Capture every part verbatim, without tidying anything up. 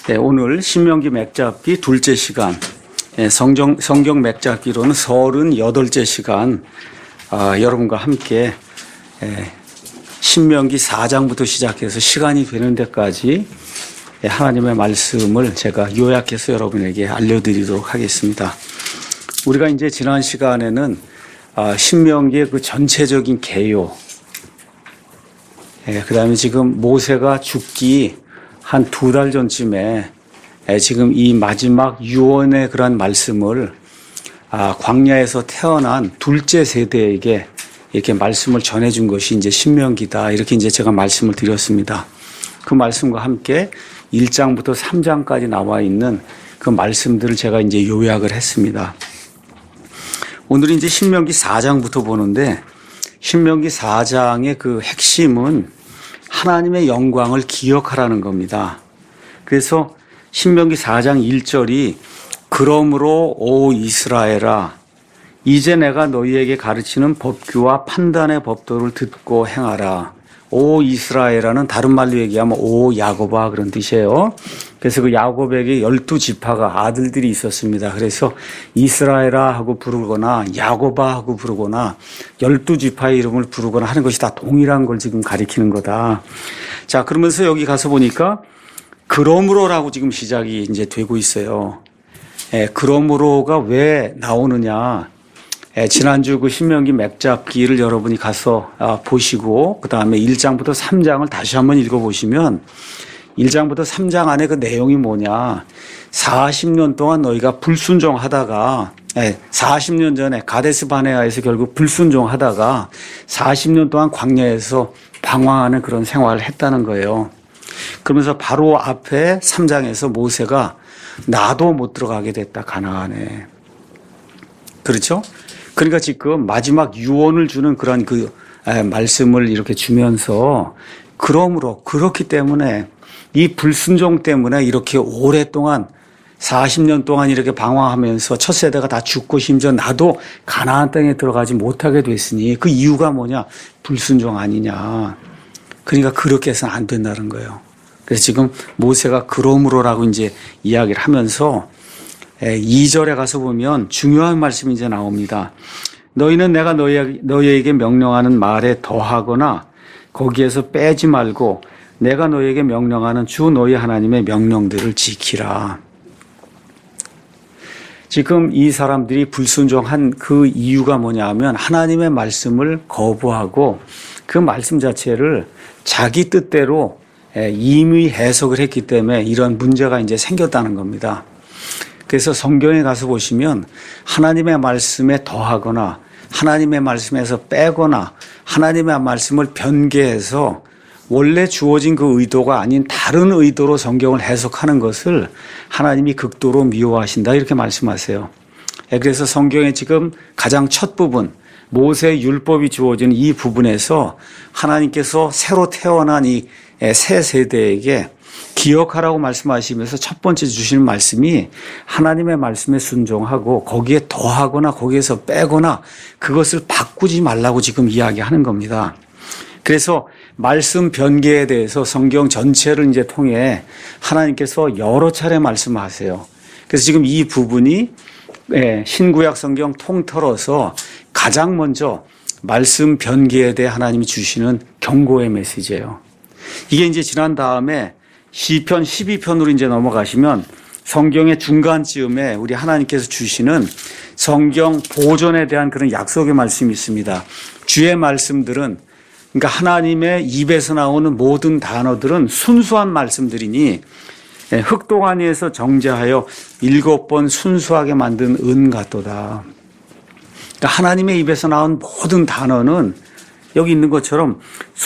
네, 오늘 신명기 맥잡기 둘째 시간, 네, 성경, 성경 맥잡기로는 서른여덟째 시간, 아, 여러분과 함께 예, 신명기 사 장부터 시작해서 시간이 되는 데까지 예, 하나님의 말씀을 제가 요약해서 여러분에게 알려드리도록 하겠습니다. 우리가 이제 지난 시간에는 아, 신명기의 그 전체적인 개요, 예, 그 다음에 지금 모세가 죽기 한 두 달 전쯤에 예, 지금 이 마지막 유언의 그런 말씀을 아, 광야에서 태어난 둘째 세대에게 이렇게 말씀을 전해준 것이 이제 신명기다. 이렇게 이제 제가 말씀을 드렸습니다. 그 말씀과 함께 일 장부터 삼 장까지 나와 있는 그 말씀들을 제가 이제 요약을 했습니다. 오늘은 이제 신명기 사 장부터 보는데 신명기 사 장의 그 핵심은 하나님의 영광을 기억하라는 겁니다. 그래서 신명기 사 장 일 절이 그러므로 오 이스라엘아 이제 내가 너희에게 가르치는 법규와 판단의 법도를 듣고 행하라. 오 이스라엘아는 다른 말로 얘기하면 오 야곱아 그런 뜻이에요. 그래서 그 야곱에게 열두 지파가 아들들이 있었습니다. 그래서 이스라엘아 하고 부르거나 야곱아 하고 부르거나 열두 지파의 이름을 부르거나 하는 것이 다 동일한 걸 지금 가리키는 거다. 자, 그러면서 여기 가서 보니까 그러므로라고 지금 시작이 이제 되고 있어요. 예, 그러므로가 왜 나오느냐. 예, 지난주 그 신명기 맥잡기를 여러분이 가서 아, 보시고 그 다음에 일 장부터 삼 장을 다시 한번 읽어보시면 일 장부터 삼 장 안에 그 내용이 뭐냐. 사십 년 동안 너희가 불순종하다가 예, 사십 년 전에 가데스 바네아에서 결국 불순종하다가 사십 년 동안 광야에서 방황하는 그런 생활을 했다는 거예요. 그러면서 바로 앞에 삼 장에서 모세가 나도 못 들어가게 됐다 가나안에. 그렇죠? 그러니까 지금 마지막 유언을 주는 그런 그 말씀을 이렇게 주면서 그러므로 그렇기 때문에 이 불순종 때문에 이렇게 오랫동안 사십 년 동안 이렇게 방황하면서 첫 세대가 다 죽고 심지어 나도 가나안 땅에 들어가지 못하게 됐으니 그 이유가 뭐냐? 불순종 아니냐. 그러니까 그렇게 해서는 안 된다는 거예요. 그래서 지금 모세가 그러므로라고 이제 이야기를 하면서 이 절에 가서 보면 중요한 말씀이 이제 나옵니다. 너희는 내가 너희, 너희에게 명령하는 말에 더하거나 거기에서 빼지 말고 내가 너희에게 명령하는 주 너희 하나님의 명령들을 지키라. 지금 이 사람들이 불순종한 그 이유가 뭐냐 하면 하나님의 말씀을 거부하고 그 말씀 자체를 자기 뜻대로 이미 해석을 했기 때문에 이런 문제가 이제 생겼다는 겁니다. 그래서 성경에 가서 보시면 하나님의 말씀에 더하거나 하나님의 말씀에서 빼거나 하나님의 말씀을 변개해서 원래 주어진 그 의도가 아닌 다른 의도로 성경을 해석하는 것을 하나님이 극도로 미워하신다 이렇게 말씀하세요. 그래서 성경의 지금 가장 첫 부분 모세 율법이 주어진 이 부분에서 하나님께서 새로 태어난 이 새 세대에게 기억하라고 말씀하시면서 첫 번째 주시는 말씀이 하나님의 말씀에 순종하고 거기에 더하거나 거기에서 빼거나 그것을 바꾸지 말라고 지금 이야기하는 겁니다. 그래서 말씀 변개에 대해서 성경 전체를 이제 통해 하나님께서 여러 차례 말씀하세요. 그래서 지금 이 부분이 신구약 성경 통틀어서 가장 먼저 말씀 변개에 대해 하나님이 주시는 경고의 메시지예요. 이게 이제 지난 다음에 시편 십이 편으로 이제 넘어가시면 성경의 중간쯤에 우리 하나님께서 주시는 성경 보존에 대한 그런 약속의 말씀이 있습니다. 주의 말씀들은 그러니까 하나님의 입에서 나오는 모든 단어들은 순수한 말씀들이니 흙동안에서 정제하여 일곱 번 순수하게 만든 은 같도다. 그러니까 하나님의 입에서 나온 모든 단어는 여기 있는 것처럼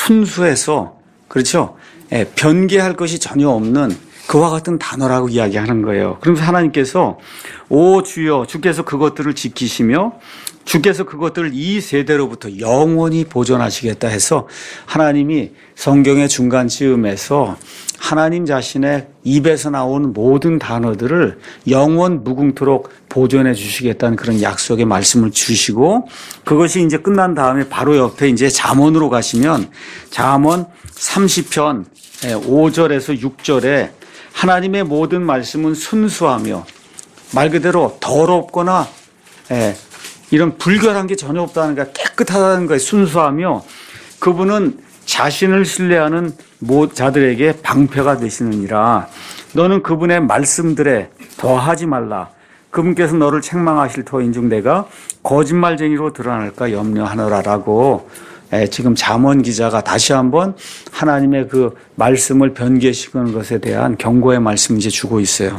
순수해서 그렇죠? 예, 변개할 것이 전혀 없는 그와 같은 단어라고 이야기하는 거예요. 그러면서 하나님께서 오 주여 주께서 그것들을 지키시며 주께서 그것들을 이 세대로부터 영원히 보존하시겠다 해서 하나님이 성경의 중간쯤에서 하나님 자신의 입에서 나온 모든 단어들을 영원 무궁토록 보존해 주시겠다는 그런 약속의 말씀을 주시고 그것이 이제 끝난 다음에 바로 옆에 이제 잠언으로 가시면 잠언 삼십 편 오 절에서 육 절에 하나님의 모든 말씀은 순수하며 말 그대로 더럽거나 예, 이런 불결한 게 전혀 없다는 거야. 깨끗하다는 거에 순수하며 그분은 자신을 신뢰하는 자들에게 방패가 되시느니라. 너는 그분의 말씀들에 더하지 말라. 그분께서 너를 책망하실 터인즉 내가 거짓말쟁이로 드러날까 염려하노라라고 지금 잠언 기자가 다시 한번 하나님의 그 말씀을 변개시키는 것에 대한 경고의 말씀 이제 주고 있어요.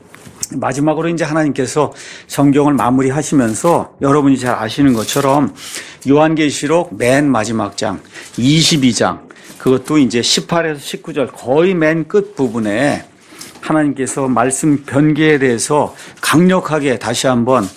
마지막으로 이제 하나님께서 성경을 마무리하시면서 여러분이 잘 아시는 것처럼 요한계시록 맨 마지막 장 이십이 장 그것도 이제 십팔에서 십구 절 거의 맨 끝 부분에 하나님께서 말씀 변개에 대해서 강력하게 다시 한번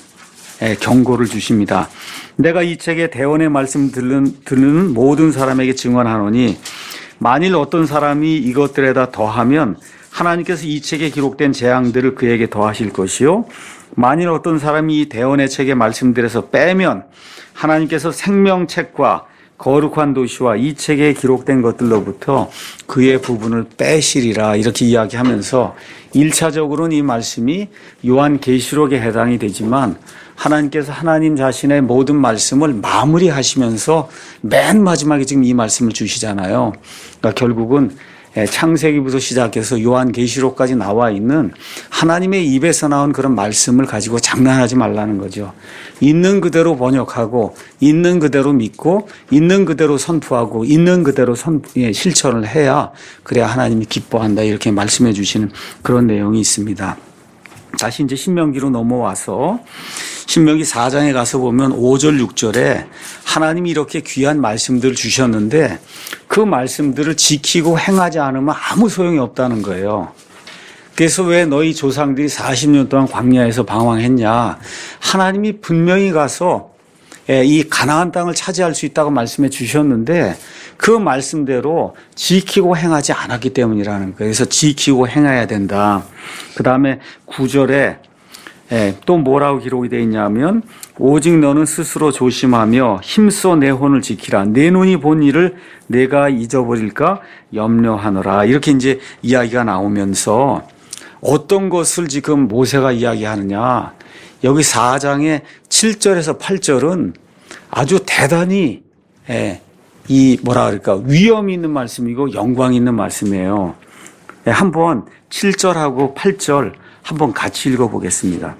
경고를 주십니다. 내가 이 책의 대언의 말씀 듣는, 듣는 모든 사람에게 증언하노니 만일 어떤 사람이 이것들에다 더하면 하나님께서 이 책에 기록된 재앙들을 그에게 더하실 것이요 만일 어떤 사람이 이 대언의 책의 말씀들에서 빼면 하나님께서 생명책과 거룩한 도시와 이 책에 기록된 것들로부터 그의 부분을 빼시리라 이렇게 이야기하면서 일 차적으로는 이 말씀이 요한계시록에 해당이 되지만 하나님께서 하나님 자신의 모든 말씀을 마무리하시면서 맨 마지막에 지금 이 말씀을 주시잖아요. 그러니까 결국은 창세기부터 시작해서 요한계시록까지 나와 있는 하나님의 입에서 나온 그런 말씀을 가지고 장난하지 말라는 거죠. 있는 그대로 번역하고 있는 그대로 믿고 있는 그대로 선포하고 있는 그대로 선, 예, 실천을 해야 그래야 하나님이 기뻐한다 이렇게 말씀해 주시는 그런 내용이 있습니다. 다시 이제 신명기로 넘어와서 신명기 사 장에 가서 보면 오 절 육 절에 하나님이 이렇게 귀한 말씀들을 주셨는데 그 말씀들을 지키고 행하지 않으면 아무 소용이 없다는 거예요. 그래서 왜 너희 조상들이 사십 년 동안 광야에서 방황했냐. 하나님이 분명히 가서 이 가나안 땅을 차지할 수 있다고 말씀해 주셨는데 그 말씀대로 지키고 행하지 않았기 때문이라는 거예요. 그래서 지키고 행해야 된다. 그 다음에 구 절에 예, 또 뭐라고 기록이 되어 있냐면 오직 너는 스스로 조심하며 힘써 내 혼을 지키라. 내 눈이 본 일을 내가 잊어버릴까 염려하노라. 이렇게 이제 이야기가 나오면서 어떤 것을 지금 모세가 이야기하느냐. 여기 사 장의 칠 절에서 팔 절은 아주 대단히 예, 이 뭐라 그럴까 위엄이 있는 말씀이고 영광이 있는 말씀이에요. 예, 한번 칠 절하고 팔 절 한번 같이 읽어보겠습니다.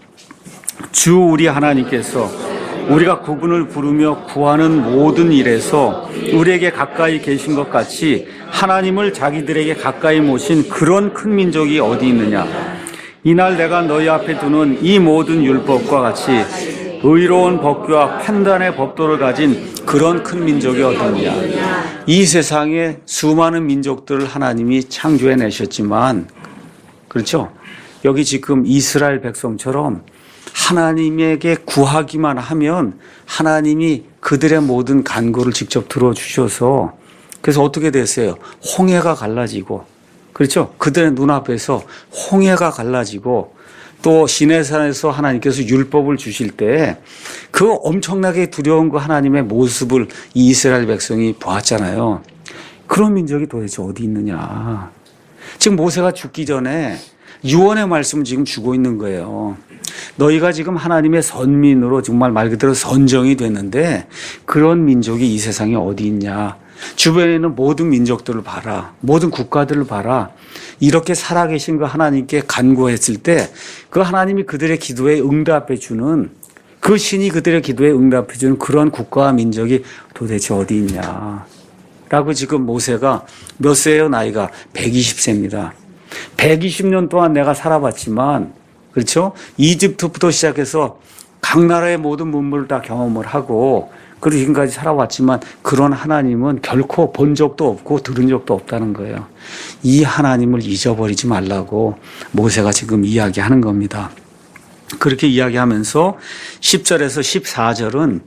주 우리 하나님께서 우리가 그분을 부르며 구하는 모든 일에서 우리에게 가까이 계신 것 같이 하나님을 자기들에게 가까이 모신 그런 큰 민족이 어디 있느냐. 이날 내가 너희 앞에 두는 이 모든 율법과 같이 의로운 법규와 판단의 법도를 가진 그런 큰 민족이 어디 있느냐. 이 세상에 수많은 민족들을 하나님이 창조해 내셨지만 그렇죠. 여기 지금 이스라엘 백성처럼 하나님에게 구하기만 하면 하나님이 그들의 모든 간구를 직접 들어주셔서 그래서 어떻게 됐어요? 홍해가 갈라지고 그렇죠? 그들의 눈앞에서 홍해가 갈라지고 또 시내산에서 하나님께서 율법을 주실 때 그 엄청나게 두려운 그 하나님의 모습을 이 이스라엘 백성이 보았잖아요. 그런 민족이 도대체 어디 있느냐. 지금 모세가 죽기 전에 유언의 말씀을 지금 주고 있는 거예요. 너희가 지금 하나님의 선민으로 정말 말 그대로 선정이 됐는데 그런 민족이 이 세상에 어디 있냐. 주변에 있는 모든 민족들을 봐라. 모든 국가들을 봐라. 이렇게 살아계신 그 하나님께 간구했을 때 그 하나님이 그들의 기도에 응답해 주는 그 신이 그들의 기도에 응답해 주는 그런 국가와 민족이 도대체 어디 있냐. 라고 지금 모세가 몇 세예요? 나이가 백이십 세입니다. 백이십 년 동안 내가 살아봤지만 그렇죠? 이집트부터 시작해서 각 나라의 모든 문물을 다 경험을 하고 그리고 지금까지 살아왔지만 그런 하나님은 결코 본 적도 없고 들은 적도 없다는 거예요. 이 하나님을 잊어버리지 말라고 모세가 지금 이야기하는 겁니다. 그렇게 이야기하면서 십 절에서 십사 절은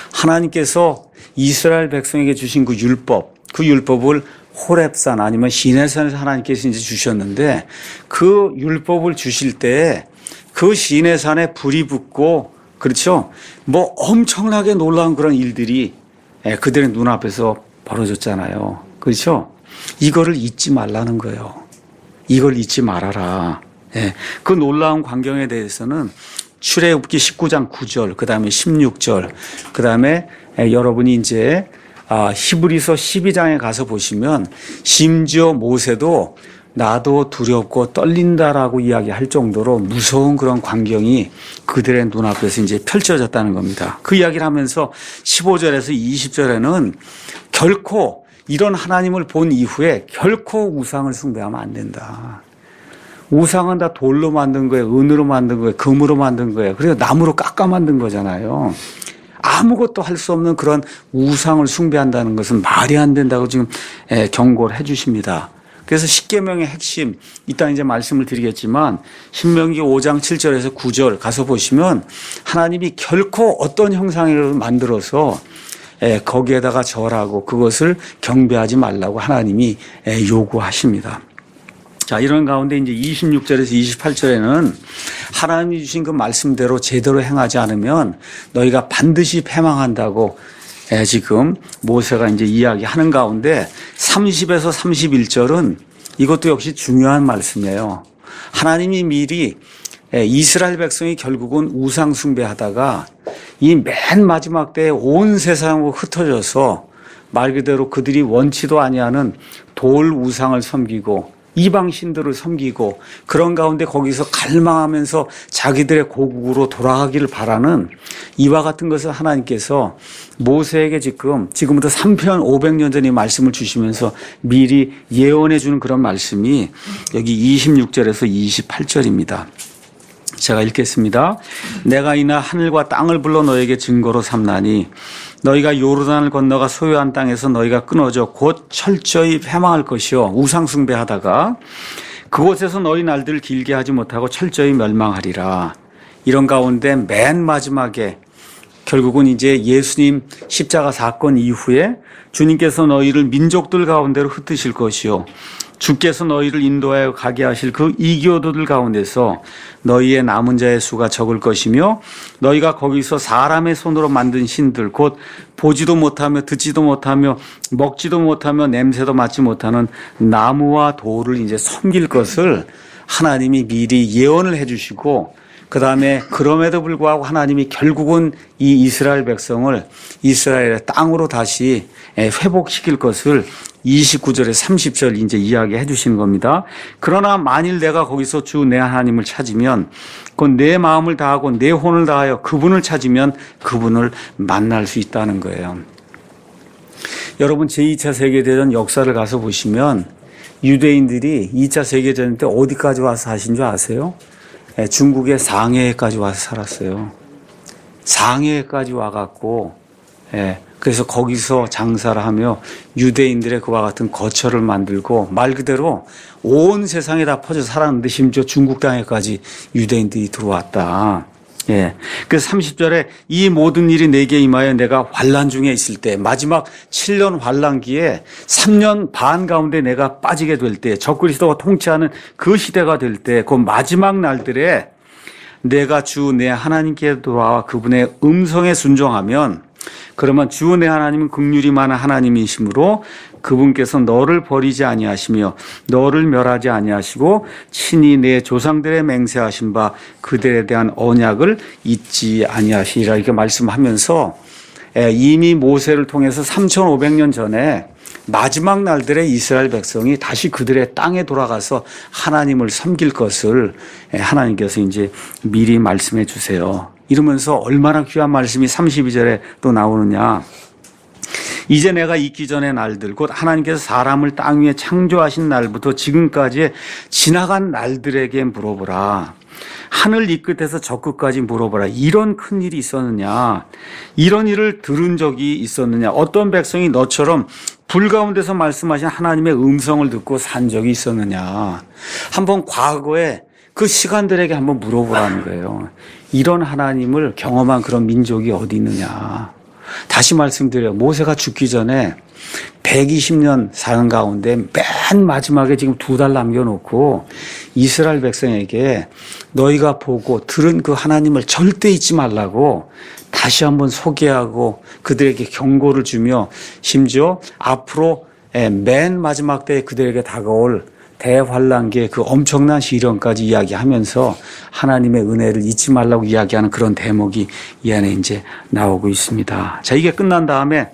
하나님께서 이스라엘 백성에게 주신 그 율법, 그 율법을 호렙산 아니면 시내산에서 하나님께서 이제 주셨는데 그 율법을 주실 때 그 시내산에 불이 붙고 그렇죠. 뭐 엄청나게 놀라운 그런 일들이 그들의 눈앞에서 벌어졌잖아요. 그렇죠. 이거를 잊지 말라는 거예요. 이걸 잊지 말아라. 예. 그 놀라운 광경에 대해서는 출애굽기 십구 장 구 절, 그 다음에 십육 절, 그 다음에 여러분이 이제 히브리서 십이 장에 가서 보시면 심지어 모세도 나도 두렵고 떨린다라고 이야기할 정도로 무서운 그런 광경이 그들의 눈앞에서 이제 펼쳐졌다는 겁니다. 그 이야기를 하면서 십오 절에서 이십 절에는 결코 이런 하나님을 본 이후에 결코 우상을 숭배하면 안 된다. 우상은 다 돌로 만든 거예요. 은으로 만든 거예요. 금으로 만든 거예요. 그래서 나무로 깎아 만든 거잖아요. 아무것도 할 수 없는 그런 우상을 숭배한다는 것은 말이 안 된다고 지금 경고를 해 주십니다. 그래서 십계명의 핵심, 이따 이제 말씀을 드리겠지만 신명기 오 장 칠 절에서 구 절 가서 보시면 하나님이 결코 어떤 형상을 만들어서 거기에다가 절하고 그것을 경배하지 말라고 하나님이 요구하십니다. 자, 이런 가운데 이제 이십육 절에서 이십팔 절에는 하나님이 주신 그 말씀대로 제대로 행하지 않으면 너희가 반드시 패망한다고 지금 모세가 이제 이야기하는 가운데 삼십에서 삼십일 절은 이것도 역시 중요한 말씀이에요. 하나님이 미리 이스라엘 백성이 결국은 우상 숭배하다가 이 맨 마지막 때에 온 세상으로 흩어져서 말 그대로 그들이 원치도 아니하는 돌 우상을 섬기고 이방 신들을 섬기고 그런 가운데 거기서 갈망하면서 자기들의 고국으로 돌아가기를 바라는 이와 같은 것을 하나님께서 모세에게 지금 지금부터 삼 편 오백 년 전에 말씀을 주시면서 미리 예언해 주는 그런 말씀이 여기 이십육 절에서 이십팔 절입니다. 제가 읽겠습니다. 내가 이나 하늘과 땅을 불러 너에게 증거로 삼나니 너희가 요르단을 건너가 소유한 땅에서 너희가 끊어져 곧 철저히 패망할 것이요 우상 숭배하다가 그곳에서 너희 날들을 길게 하지 못하고 철저히 멸망하리라. 이런 가운데 맨 마지막에 결국은 이제 예수님 십자가 사건 이후에 주님께서 너희를 민족들 가운데로 흩으실 것이요 주께서 너희를 인도하여 가게 하실 그 이교도들 가운데서 너희의 남은 자의 수가 적을 것이며 너희가 거기서 사람의 손으로 만든 신들 곧 보지도 못하며 듣지도 못하며 먹지도 못하며 냄새도 맡지 못하는 나무와 돌을 이제 섬길 것을 하나님이 미리 예언을 해 주시고 그 다음에 그럼에도 불구하고 하나님이 결국은 이 이스라엘 백성을 이스라엘의 땅으로 다시 회복시킬 것을 이십구 절에 삼십 절 이제 이야기해 주시는 겁니다. 그러나 만일 내가 거기서 주 내 하나님을 찾으면 그 내 마음을 다하고 내 혼을 다하여 그분을 찾으면 그분을 만날 수 있다는 거예요. 여러분 제이 차 세계대전 역사를 가서 보시면 유대인들이 이 차 세계대전 때 어디까지 와서 사신 줄 아세요? 중국의 상해까지 와서 살았어요. 상해까지 와갖고, 예, 그래서 거기서 장사를 하며 유대인들의 그와 같은 거처를 만들고 말 그대로 온 세상에 다 퍼져 살았는데 심지어 중국 땅에까지 유대인들이 들어왔다. 예. 그래서 삼십 절에 이 모든 일이 내게 임하여 내가 환난 중에 있을 때 마지막 칠 년 환난기에 삼 년 반 가운데 내가 빠지게 될 때 적그리스도가 통치하는 그 시대가 될 때 그 마지막 날들에 내가 주 내 하나님께 돌아와 그분의 음성에 순종하면 그러면 주 내 하나님은 긍휼이 많은 하나님이시므로 그분께서 너를 버리지 아니하시며 너를 멸하지 아니하시고 친히 내 조상들의 맹세하신 바 그들에 대한 언약을 잊지 아니하시리라 이렇게 말씀하면서 이미 모세를 통해서 삼천오백 년 전에 마지막 날들의 이스라엘 백성이 다시 그들의 땅에 돌아가서 하나님을 섬길 것을 하나님께서 이제 미리 말씀해 주세요. 이러면서 얼마나 귀한 말씀이 삼십이 절에 또 나오느냐. 이제 내가 있기 전의 날들 곧 하나님께서 사람을 땅 위에 창조하신 날부터 지금까지 지나간 날들에게 물어보라. 하늘 이 끝에서 저 끝까지 물어보라. 이런 큰 일이 있었느냐? 이런 일을 들은 적이 있었느냐? 어떤 백성이 너처럼 불 가운데서 말씀하신 하나님의 음성을 듣고 산 적이 있었느냐? 한번 과거에 그 시간들에게 한번 물어보라는 거예요. 이런 하나님을 경험한 그런 민족이 어디 있느냐? 다시 말씀드려요. 모세가 죽기 전에 백이십 년 사는 가운데 맨 마지막에 지금 두 달 남겨놓고 이스라엘 백성에게 너희가 보고 들은 그 하나님을 절대 잊지 말라고 다시 한번 소개하고 그들에게 경고를 주며 심지어 앞으로 맨 마지막 때에 그들에게 다가올 대환란기의 그 엄청난 시련까지 이야기하면서 하나님의 은혜를 잊지 말라고 이야기하는 그런 대목이 이 안에 이제 나오고 있습니다. 자, 이게 끝난 다음에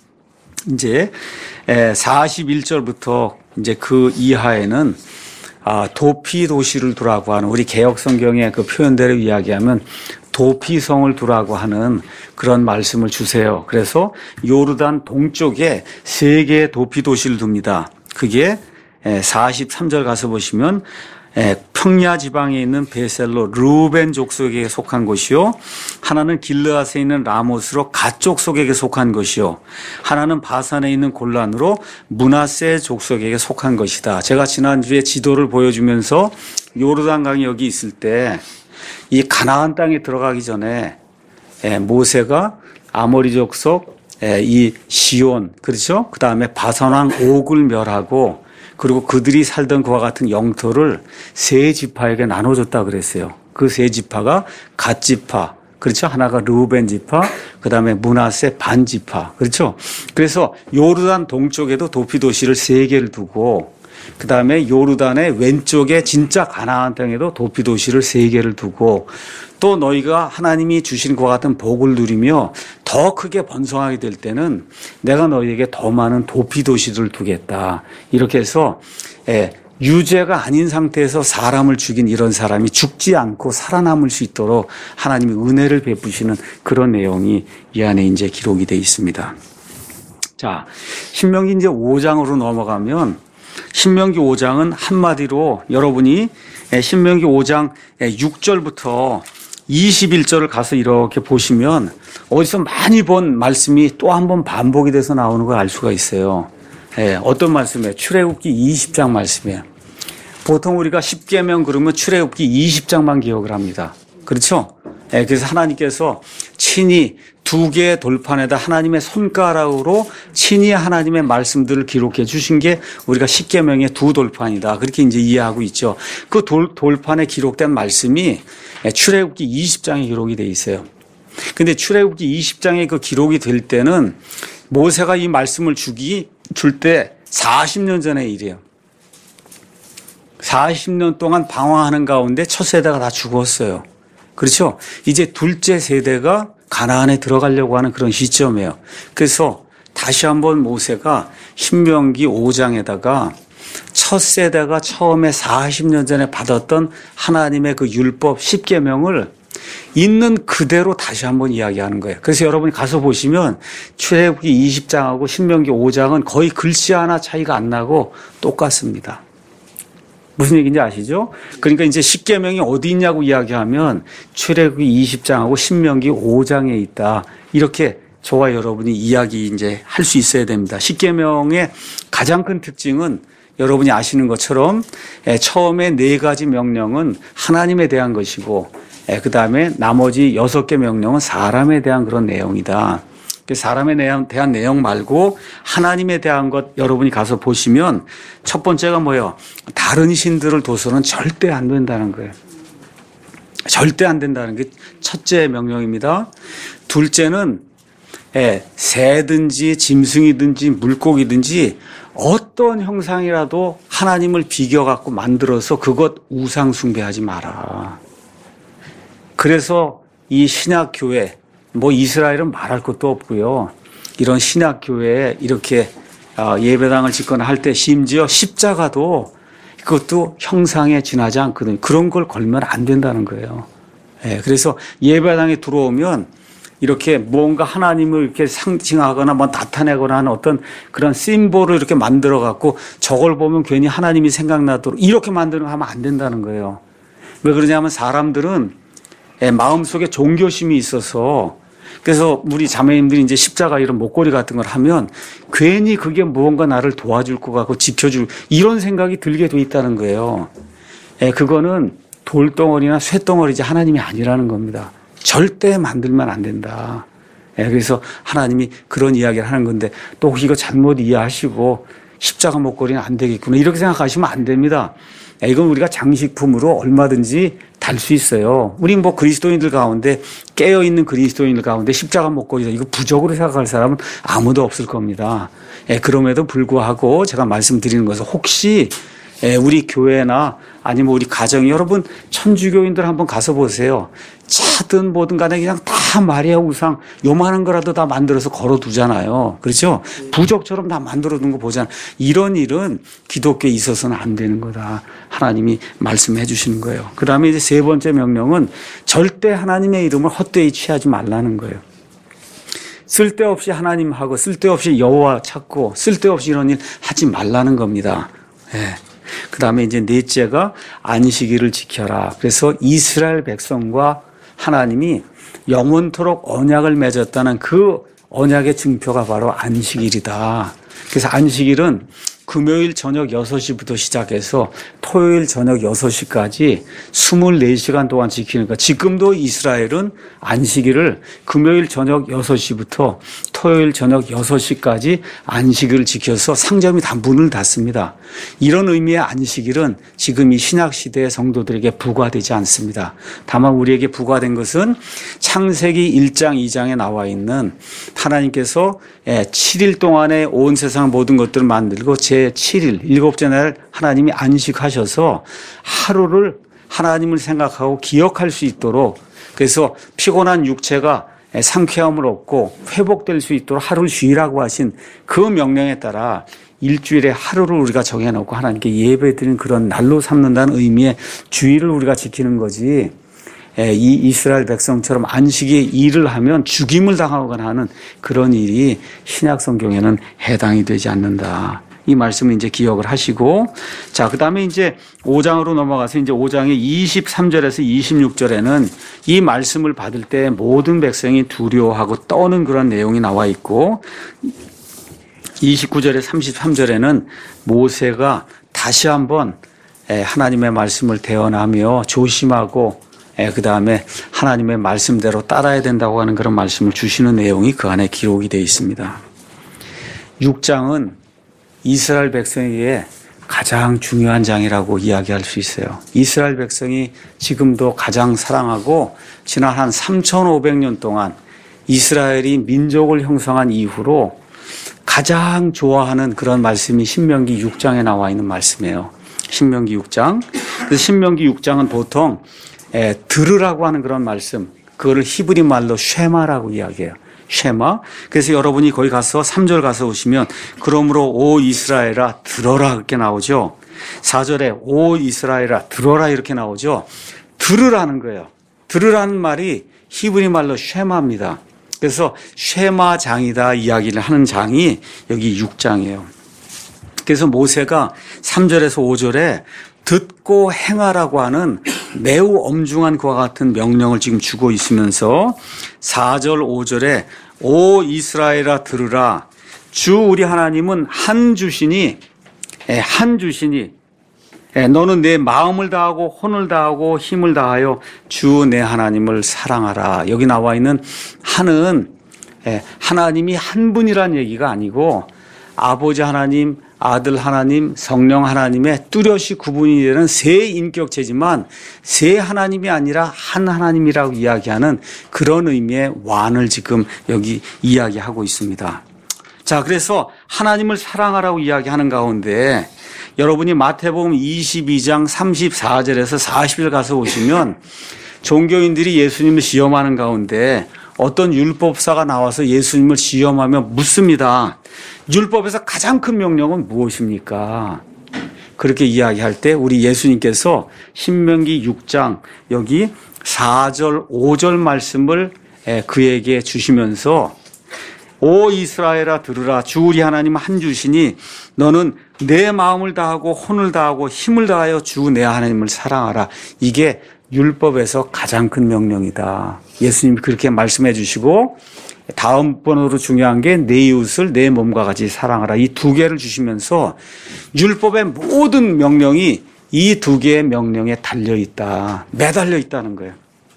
이제 사십일 절부터 이제 그 이하에는 아, 도피 도시를 두라고 하는, 우리 개역 성경의 그 표현대로 이야기하면 도피성을 두라고 하는 그런 말씀을 주세요. 그래서 요르단 동쪽에 세 개의 도피 도시를 둡니다. 그게 사십삼 절 가서 보시면 평야 지방에 있는 베셀로 르우벤 족속에게 속한 곳이요, 하나는 길르앗에 있는 라못으로 갓 족속에게 속한 것이요, 하나는 바산에 있는 골란으로 므낫세 족속에게 속한 것이다. 제가 지난주에 지도를 보여주면서 요르단강이 여기 있을 때 이 가나안 땅에 들어가기 전에 모세가 아모리 족속 이 시온, 그렇죠? 그 다음에 바산 왕 옥을 멸하고 그리고 그들이 살던 그와 같은 영토를 세 지파에게 나눠줬다 그랬어요. 그 세 지파가 갓 지파, 그렇죠? 하나가 르우벤 지파, 그 다음에 므낫세 반 지파, 그렇죠? 그래서 요르단 동쪽에도 도피 도시를 세 개를 두고, 그 다음에 요르단의 왼쪽에 진짜 가나안 땅에도 도피 도시를 세 개를 두고, 또 너희가 하나님이 주신 그와 같은 복을 누리며 더 크게 번성하게 될 때는 내가 너희에게 더 많은 도피 도시들을 두겠다. 이렇게 해서 유죄가 아닌 상태에서 사람을 죽인 이런 사람이 죽지 않고 살아남을 수 있도록 하나님이 은혜를 베푸시는 그런 내용이 이 안에 이제 기록이 되어 있습니다. 자, 신명기 이제 오 장으로 넘어가면, 신명기 오 장은 한마디로 여러분이 신명기 오 장 육 절부터 이십일 절을 가서 이렇게 보시면 어디서 많이 본 말씀이 또 한 번 반복이 돼서 나오는 걸 알 수가 있어요. 예, 어떤 말씀이에요? 출애굽기 이십 장 말씀이에요. 보통 우리가 십계명 그러면 출애굽기 이십 장만 기억을 합니다. 그렇죠? 예, 그래서 하나님께서 친히 두 개의 돌판에다 하나님의 손가락으로 친히 하나님의 말씀들을 기록해 주신 게 우리가 십계명의 두 돌판이다. 그렇게 이제 이해하고 있죠. 그 돌, 돌판에 기록된 말씀이 출애굽기 이십 장에 기록이 돼 있어요. 근데 출애굽기 이십 장에 그 기록이 될 때는 모세가 이 말씀을 주기, 줄 때 사십 년 전의 일이에요. 사십 년 동안 방황하는 가운데 첫 세대가 다 죽었어요. 그렇죠? 이제 둘째 세대가 가나안에 들어가려고 하는 그런 시점이에요. 그래서 다시 한번 모세가 신명기 오 장에다가 첫 세대가 처음에 사십 년 전에 받았던 하나님의 그 율법 십계명을 있는 그대로 다시 한번 이야기하는 거예요. 그래서 여러분이 가서 보시면 출애굽기 이십 장하고 신명기 오 장은 거의 글씨 하나 차이가 안 나고 똑같습니다. 무슨 얘기인지 아시죠? 그러니까 이제 십계명이 어디 있냐고 이야기하면 출애굽기 이십 장하고 신명기 오 장에 있다. 이렇게 저와 여러분이 이야기 이제 할 수 있어야 됩니다. 십계명의 가장 큰 특징은 여러분이 아시는 것처럼 처음에 네 가지 명령은 하나님에 대한 것이고, 그 다음에 나머지 여섯 개 명령은 사람에 대한 그런 내용이다. 사람에 대한 내용 말고 하나님에 대한 것 여러분이 가서 보시면 첫 번째가 뭐예요? 다른 신들을 둬서는 절대 안 된다는 거예요. 절대 안 된다는 게 첫째 명령입니다. 둘째는 새든지 짐승이든지 물고기든지 어떤 형상이라도 하나님을 비교갖고 만들어서 그것 우상 숭배하지 마라. 그래서 이 신약교회, 뭐 이스라엘은 말할 것도 없고요. 이런 신약교회에 이렇게 예배당을 짓거나 할 때 심지어 십자가도 그것도 형상에 지나지 않거든요. 그런 걸 걸면 안 된다는 거예요. 예, 그래서 예배당에 들어오면 이렇게 무언가 하나님을 이렇게 상징하거나 뭐 나타내거나 하는 어떤 그런 심볼을 이렇게 만들어 갖고 저걸 보면 괜히 하나님이 생각나도록 이렇게 만드는 거 하면 안 된다는 거예요. 왜 그러냐면 사람들은 마음속에 종교심이 있어서, 그래서 우리 자매님들이 이제 십자가 이런 목걸이 같은 걸 하면 괜히 그게 무언가 나를 도와줄 것 같고 지켜줄 이런 생각이 들게 돼 있다는 거예요. 그거는 돌덩어리나 쇳덩어리지 하나님이 아니라는 겁니다. 절대 만들면 안 된다. 그래서 하나님이 그런 이야기를 하는 건데 또 혹시 이거 잘못 이해하시고 십자가 목걸이는 안 되겠구나 이렇게 생각하시면 안 됩니다. 이건 우리가 장식품으로 얼마든지 달 수 있어요. 우리 뭐 그리스도인들 가운데 깨어있는 그리스도인들 가운데 십자가 목걸이다 이거 부적으로 생각할 사람은 아무도 없을 겁니다. 예, 그럼에도 불구하고 제가 말씀드리는 것은 혹시 우리 교회나 아니면 우리 가정, 여러분 천주교인들 한번 가서 보세요. 차든 뭐든 간에 그냥 다 마리아 우상 요만한 거라도 다 만들어서 걸어두잖아요. 그렇죠? 부적처럼 다 만들어둔 거 보잖아요. 이런 일은 기독교에 있어서는 안 되는 거다. 하나님이 말씀해 주시는 거예요. 그 다음에 이제 세 번째 명령은 절대 하나님의 이름을 헛되이 취하지 말라는 거예요. 쓸데없이 하나님하고 쓸데없이 여호와 찾고 쓸데없이 이런 일 하지 말라는 겁니다. 예. 그 다음에 이제 넷째가 안식일을 지켜라. 그래서 이스라엘 백성과 하나님이 영원토록 언약을 맺었다는 그 언약의 증표가 바로 안식일이다. 그래서 안식일은 금요일 저녁 여섯 시부터 시작해서 토요일 저녁 여섯 시까지 이십사 시간 동안 지키는 거. 지금도 이스라엘은 안식일을 금요일 저녁 여섯 시부터 토요일 저녁 여섯 시까지 안식일을 지켜서 상점이 다 문을 닫습니다. 이런 의미의 안식일은 지금 이 신약시대의 성도들에게 부과되지 않습니다. 다만 우리에게 부과된 것은 창세기 일 장 이 장에 나와 있는 하나님께서 칠 일 동안에 온 세상 모든 것들을 만들고 제칠 일, 일곱째 날 하나님이 안식하셔서 하루를 하나님을 생각하고 기억할 수 있도록, 그래서 피곤한 육체가 상쾌함을 얻고 회복될 수 있도록 하루를 쉬라고 하신 그 명령에 따라 일주일에 하루를 우리가 정해놓고 하나님께 예배드리는 그런 날로 삼는다는 의미의 주일을 우리가 지키는 거지, 이 이스라엘 백성처럼 안식에 일을 하면 죽임을 당하거나 하는 그런 일이 신약 성경에는 해당이 되지 않는다. 이 말씀을 이제 기억을 하시고, 자, 그 다음에 이제 오 장으로 넘어가서 이제 오 장의 이십삼 절에서 이십육 절에는 이 말씀을 받을 때 모든 백성이 두려워하고 떠는 그런 내용이 나와 있고, 이십구 절에 삼십삼 절에는 모세가 다시 한번 하나님의 말씀을 대언하며 조심하고 그 다음에 하나님의 말씀대로 따라야 된다고 하는 그런 말씀을 주시는 내용이 그 안에 기록이 되어 있습니다. 육 장은 이스라엘 백성에게 가장 중요한 장이라고 이야기할 수 있어요. 이스라엘 백성이 지금도 가장 사랑하고 지난 한 삼천오백 년 동안 이스라엘이 민족을 형성한 이후로 가장 좋아하는 그런 말씀이 신명기 육 장에 나와 있는 말씀이에요. 신명기 육 장. 그래서 신명기 육 장은 보통 에, 들으라고 하는 그런 말씀, 그거를 히브리 말로 쉐마라고 이야기해요. 쉐마. 그래서 여러분이 거기 가서 삼 절 가서 오시면 그러므로 오 이스라엘아 들어라 이렇게 나오죠. 사 절에 오 이스라엘아 들어라 이렇게 나오죠. 들으라는 거예요. 들으라는 말이 히브리 말로 쉐마입니다. 그래서 쉐마장이다 이야기를 하는 장이 여기 육 장이에요. 그래서 모세가 삼 절에서 오 절에 듣고 행하라고 하는 매우 엄중한 그와 같은 명령을 지금 주고 있으면서 사 절 오 절에 오 이스라엘아 들으라 주 우리 하나님은 한 주시니 한 주시니 너는 내 마음을 다하고 혼을 다하고 힘을 다하여 주 내 하나님을 사랑하라. 여기 나와 있는 한은 하나님이 한 분이란 얘기가 아니고 아버지 하나님, 아들 하나님, 성령 하나님의 뚜렷이 구분이 되는 세 인격체지만 세 하나님이 아니라 한 하나님이라고 이야기하는 그런 의미의 완을 지금 여기 이야기하고 있습니다. 자, 그래서 하나님을 사랑하라고 이야기하는 가운데 여러분이 마태복음 이십이 장 삼십사 절에서 사십 절 가서 보시면 종교인들이 예수님을 시험하는 가운데 어떤 율법사가 나와서 예수님을 시험하며 묻습니다. 율법에서 가장 큰 명령은 무엇입니까? 그렇게 이야기할 때 우리 예수님께서 신명기 육 장 여기 사 절 오 절 말씀을 그에게 주시면서 오 이스라엘아 들으라 주 우리 하나님 한 주시니 너는 내 마음을 다하고 혼을 다하고 힘을 다하여 주 내 하나님을 사랑하라. 이게 율법에서 가장 큰 명령이다. 예수님이 그렇게 말씀해 주시고 다음 번으로 중요한 게 내 이웃을 내 몸과 같이 사랑하라. 이 두 개를 주시면서 율법의 모든 명령이 이 두 개의 명령에 달려 있다. 매달려 있다는 거예요.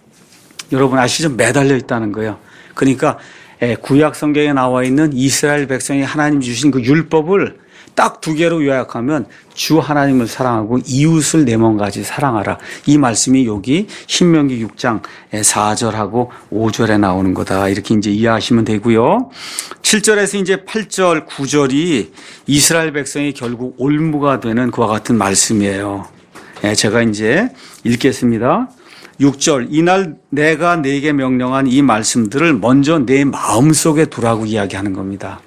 여러분 아시죠? 매달려 있다는 거예요. 그러니까 구약 성경에 나와 있는 이스라엘 백성이 하나님 주신 그 율법을 딱 두 개로 요약하면 주 하나님을 사랑하고 이웃을 내 몸같이 사랑하라. 이 말씀이 여기 신명기 육 장 사 절하고 오 절에 나오는 거다. 이렇게 이제 이해하시면 되고요. 칠 절에서 이제 팔 절, 구 절이 이스라엘 백성이 결국 올무가 되는 그와 같은 말씀이에요. 제가 이제 읽겠습니다. 육 절, 이날 내가 네게 명령한 이 말씀들을 먼저 내 마음속에 두라고 이야기하는 겁니다.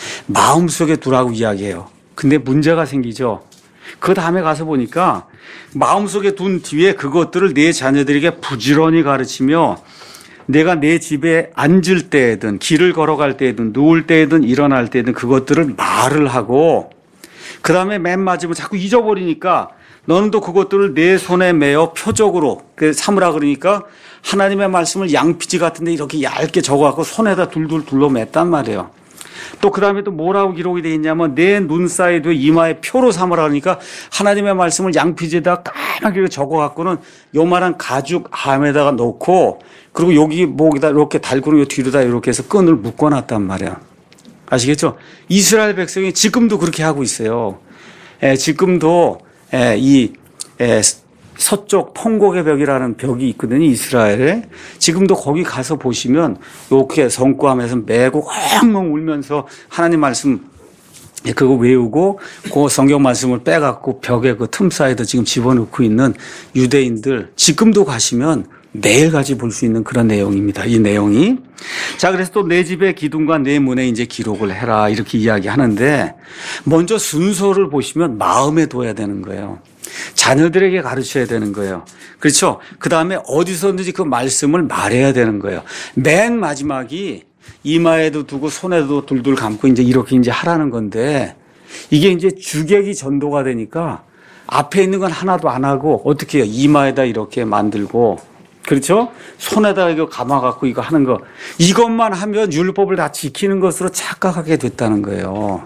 마음속에 두라고 이야기해요. 근데 문제가 생기죠. 그 다음에 가서 보니까 마음속에 둔 뒤에 그것들을 내 자녀들에게 부지런히 가르치며 내가 내 집에 앉을 때에든 길을 걸어갈 때에든 누울 때에든 일어날 때에든 그것들을 말을 하고 그 다음에 맨 마지막에 자꾸 잊어버리니까 너는 또 그것들을 내 손에 메어 표적으로 삼으라 그러니까 하나님의 말씀을 양피지 같은데 이렇게 얇게 적어갖고 손에다 둘둘 둘러 맸단 말이에요. 또 그 다음에 또 뭐라고 기록이 되어 있냐면 내 눈 사이도 이마에 표로 삼으라 그러니까 하나님의 말씀을 양피지에다 까맣게 적어갖고는 요만한 가죽 함에다가 놓고 그리고 여기 목에다 이렇게 달고는 요 뒤로다 이렇게 해서 끈을 묶어놨단 말이야. 아시겠죠? 이스라엘 백성이 지금도 그렇게 하고 있어요. 에, 지금도 에, 이 에, 서쪽 통곡의 벽이라는 벽이 있거든요. 이스라엘에. 지금도 거기 가서 보시면 이렇게 성구하면서 매고 엉엉 울면서 하나님 말씀 그거 외우고 그 성경 말씀을 빼갖고 벽에 그 틈 사이에도 지금 집어넣고 있는 유대인들 지금도 가시면 매일같이 볼 수 있는 그런 내용입니다. 이 내용이. 자, 그래서 또 내 집의 기둥과 내 문에 이제 기록을 해라 이렇게 이야기하는데 먼저 순서를 보시면 마음에 둬야 되는 거예요. 자녀들에게 가르쳐야 되는 거예요. 그렇죠? 그 다음에 어디서든지 그 말씀을 말해야 되는 거예요. 맨 마지막이 이마에도 두고 손에도 둘둘 감고 이제 이렇게 이제 하라는 건데 이게 이제 주객이 전도가 되니까 앞에 있는 건 하나도 안 하고 어떻게 해요? 이마에다 이렇게 만들고 그렇죠? 손에다 이거 감아갖고 이거 하는 거 이것만 하면 율법을 다 지키는 것으로 착각하게 됐다는 거예요.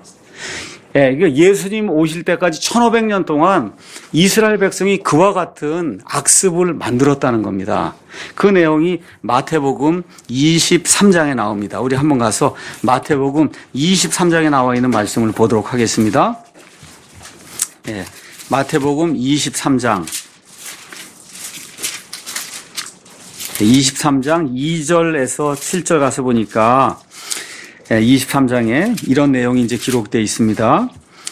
예, 이거 예수님 오실 때까지 천오백 년 동안 이스라엘 백성이 그와 같은 악습을 만들었다는 겁니다. 그 내용이 마태복음 이십삼 장에 나옵니다. 우리 한번 가서 마태복음 이십삼 장에 나와 있는 말씀을 보도록 하겠습니다. 예, 마태복음 이십삼 장. 이십삼 장 이 절에서 칠 절 가서 보니까 이십삼 장에 이런 내용이 이제 기록되어 있습니다.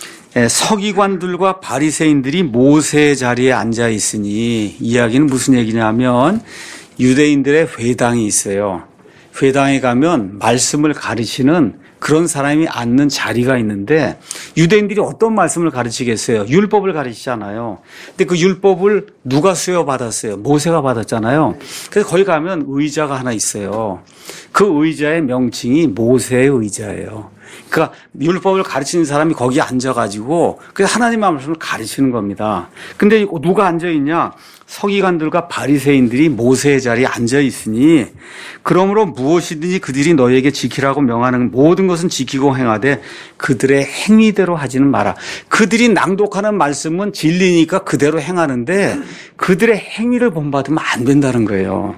서기관들과 바리새인들이 모세의 자리에 앉아 있으니 이야기는 무슨 얘기냐면 유대인들의 회당이 있어요. 회당에 가면 말씀을 가르치는 그런 사람이 앉는 자리가 있는데 유대인들이 어떤 말씀을 가르치겠어요? 율법을 가르치잖아요. 근데 그 율법을 누가 수여받았어요? 모세가 받았잖아요. 그래서 거기 가면 의자가 하나 있어요. 그 의자의 명칭이 모세의 의자예요. 그러니까 율법을 가르치는 사람이 거기에 앉아가지고 그래서 하나님의 말씀을 가르치는 겁니다. 근데 누가 앉아있냐? 서기관들과 바리새인들이 모세의 자리에 앉아 있으니 그러므로 무엇이든지 그들이 너희에게 지키라고 명하는 모든 것은 지키고 행하되 그들의 행위대로 하지는 마라. 그들이 낭독하는 말씀은 진리니까 그대로 행하는데 그들의 행위를 본받으면 안 된다는 거예요.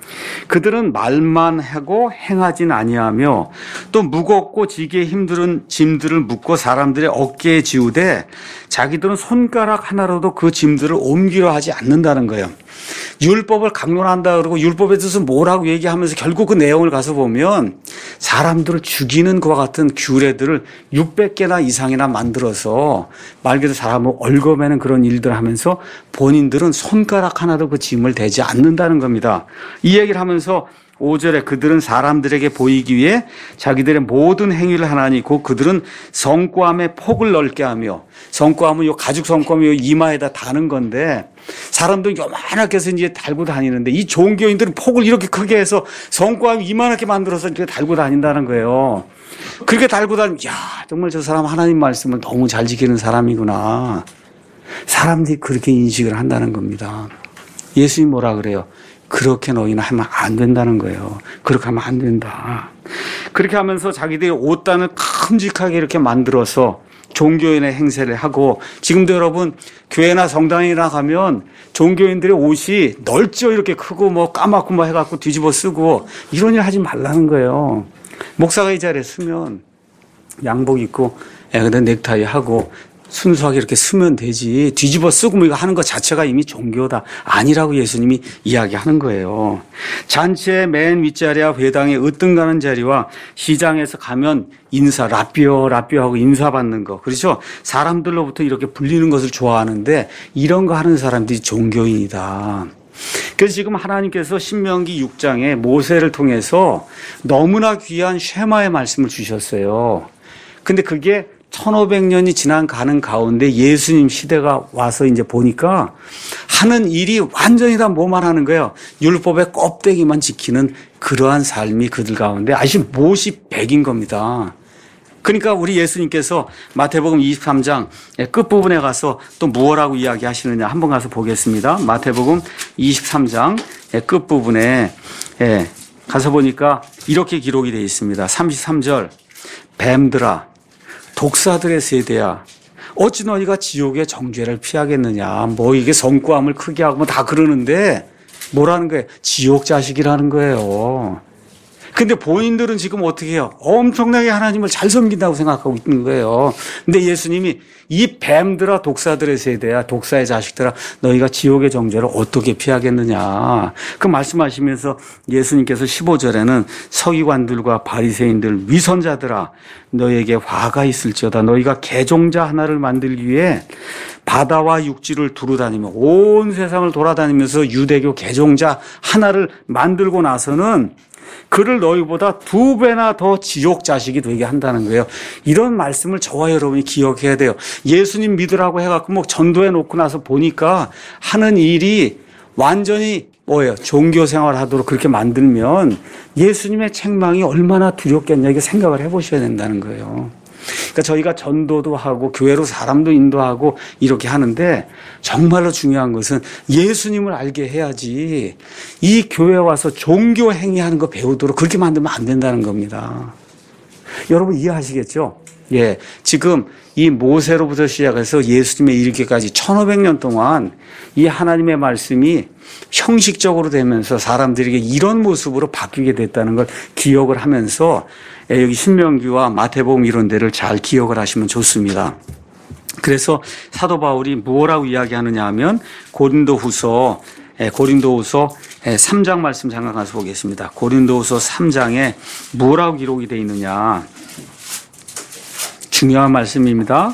그들은 말만 하고 행하진 아니하며 또 무겁고 지기에 힘든 짐들을 묶고 사람들의 어깨에 지우되 자기들은 손가락 하나로도 그 짐들을 옮기려 하지 않는다는 거예요. 율법을 강론한다 그러고 율법에 대해서 뭐라고 얘기하면서 결국 그 내용을 가서 보면 사람들을 죽이는 것과 같은 규례들을 육백 개나 이상이나 만들어서 말 그대로 사람을 얽어매는 그런 일들을 하면서 본인들은 손가락 하나도 그 짐을 대지 않는다는 겁니다. 이 얘기를 하면서 오 절에 그들은 사람들에게 보이기 위해 자기들의 모든 행위를 하나니 곧 그들은 성구함의 폭을 넓게 하며 성구함은 요 가죽 성구함이 요 이마에다 다는 건데 사람들은 요만하게 해서 이제 달고 다니는데 이 종교인들은 폭을 이렇게 크게 해서 성구함 이만하게 만들어서 이렇게 달고 다닌다는 거예요. 그렇게 달고 다니면 야 정말 저 사람 하나님 말씀을 너무 잘 지키는 사람이구나. 사람들이 그렇게 인식을 한다는 겁니다. 예수님 뭐라 그래요? 그렇게 너희는 하면 안 된다는 거예요. 그렇게 하면 안 된다. 그렇게 하면서 자기들이 옷단을 큼직하게 이렇게 만들어서 종교인의 행세를 하고 지금도 여러분 교회나 성당이나 가면 종교인들의 옷이 넓죠. 이렇게 크고 뭐 까맣고 뭐 해갖고 뒤집어 쓰고 이런 일 하지 말라는 거예요. 목사가 이 자리에 쓰면 양복 입고 예, 근데 넥타이 하고 순수하게 이렇게 쓰면 되지. 뒤집어 쓰고 뭐 이거 하는 것 자체가 이미 종교다. 아니라고 예수님이 이야기하는 거예요. 잔치의 맨 윗자리와 회당에 으뜸가는 자리와 시장에서 가면 인사, 라삐오, 라삐오 하고 인사받는 거. 그렇죠? 사람들로부터 이렇게 불리는 것을 좋아하는데 이런 거 하는 사람들이 종교인이다. 그래서 지금 하나님께서 신명기 육 장에 모세를 통해서 너무나 귀한 쉐마의 말씀을 주셨어요. 근데 그게 천오백 년이 지난 가는 가운데 예수님 시대가 와서 이제 보니까 하는 일이 완전히 다 뭐만 하는 거예요. 율법의 껍데기만 지키는 그러한 삶이 그들 가운데 아주 못이 백인 겁니다. 그러니까 우리 예수님께서 마태복음 이십삼 장 끝부분에 가서 또 무엇라고 이야기하시느냐 한번 가서 보겠습니다. 마태복음 이십삼 장 끝부분에 가서 보니까 이렇게 기록이 되어 있습니다. 삼십삼 절 뱀들아 독사들의 세대야 어찌 너희가 지옥의 정죄를 피하겠느냐. 뭐 이게 성구함을 크게 하고 뭐 다 그러는데 뭐라는 거예요? 지옥 자식이라는 거예요. 근데 본인들은 지금 어떻게 해요? 엄청나게 하나님을 잘 섬긴다고 생각하고 있는 거예요. 근데 예수님이 이 뱀들아 독사들의 세대야 독사의 자식들아 너희가 지옥의 정죄를 어떻게 피하겠느냐. 그 말씀하시면서 예수님께서 십오 절에는 서기관들과 바리새인들 위선자들아 너희에게 화가 있을지어다. 너희가 개종자 하나를 만들기 위해 바다와 육지를 두루다니며 온 세상을 돌아다니면서 유대교 개종자 하나를 만들고 나서는 그를 너희보다 두 배나 더 지옥 자식이 되게 한다는 거예요. 이런 말씀을 저와 여러분이 기억해야 돼요. 예수님 믿으라고 해갖고 뭐 전도해 놓고 나서 보니까 하는 일이 완전히 뭐예요? 종교 생활 하도록 그렇게 만들면 예수님의 책망이 얼마나 두렵겠냐 이게 생각을 해보셔야 된다는 거예요. 그러니까 저희가 전도도 하고 교회로 사람도 인도하고 이렇게 하는데 정말로 중요한 것은 예수님을 알게 해야지 이 교회에 와서 종교 행위하는 거 배우도록 그렇게 만들면 안 된다는 겁니다. 여러분 이해하시겠죠? 예, 지금 이 모세로부터 시작해서 예수님에 이르기까지 천오백 년 동안 이 하나님의 말씀이 형식적으로 되면서 사람들에게 이런 모습으로 바뀌게 됐다는 걸 기억을 하면서 여기 신명기와 마태복음 이런 데를 잘 기억을 하시면 좋습니다. 그래서 사도 바울이 뭐라고 이야기하느냐 하면 고린도후서 고린도후서 삼 장 말씀 잠깐 가서 보겠습니다. 고린도후서 삼 장에 뭐라고 기록이 되어 있느냐. 중요한 말씀입니다.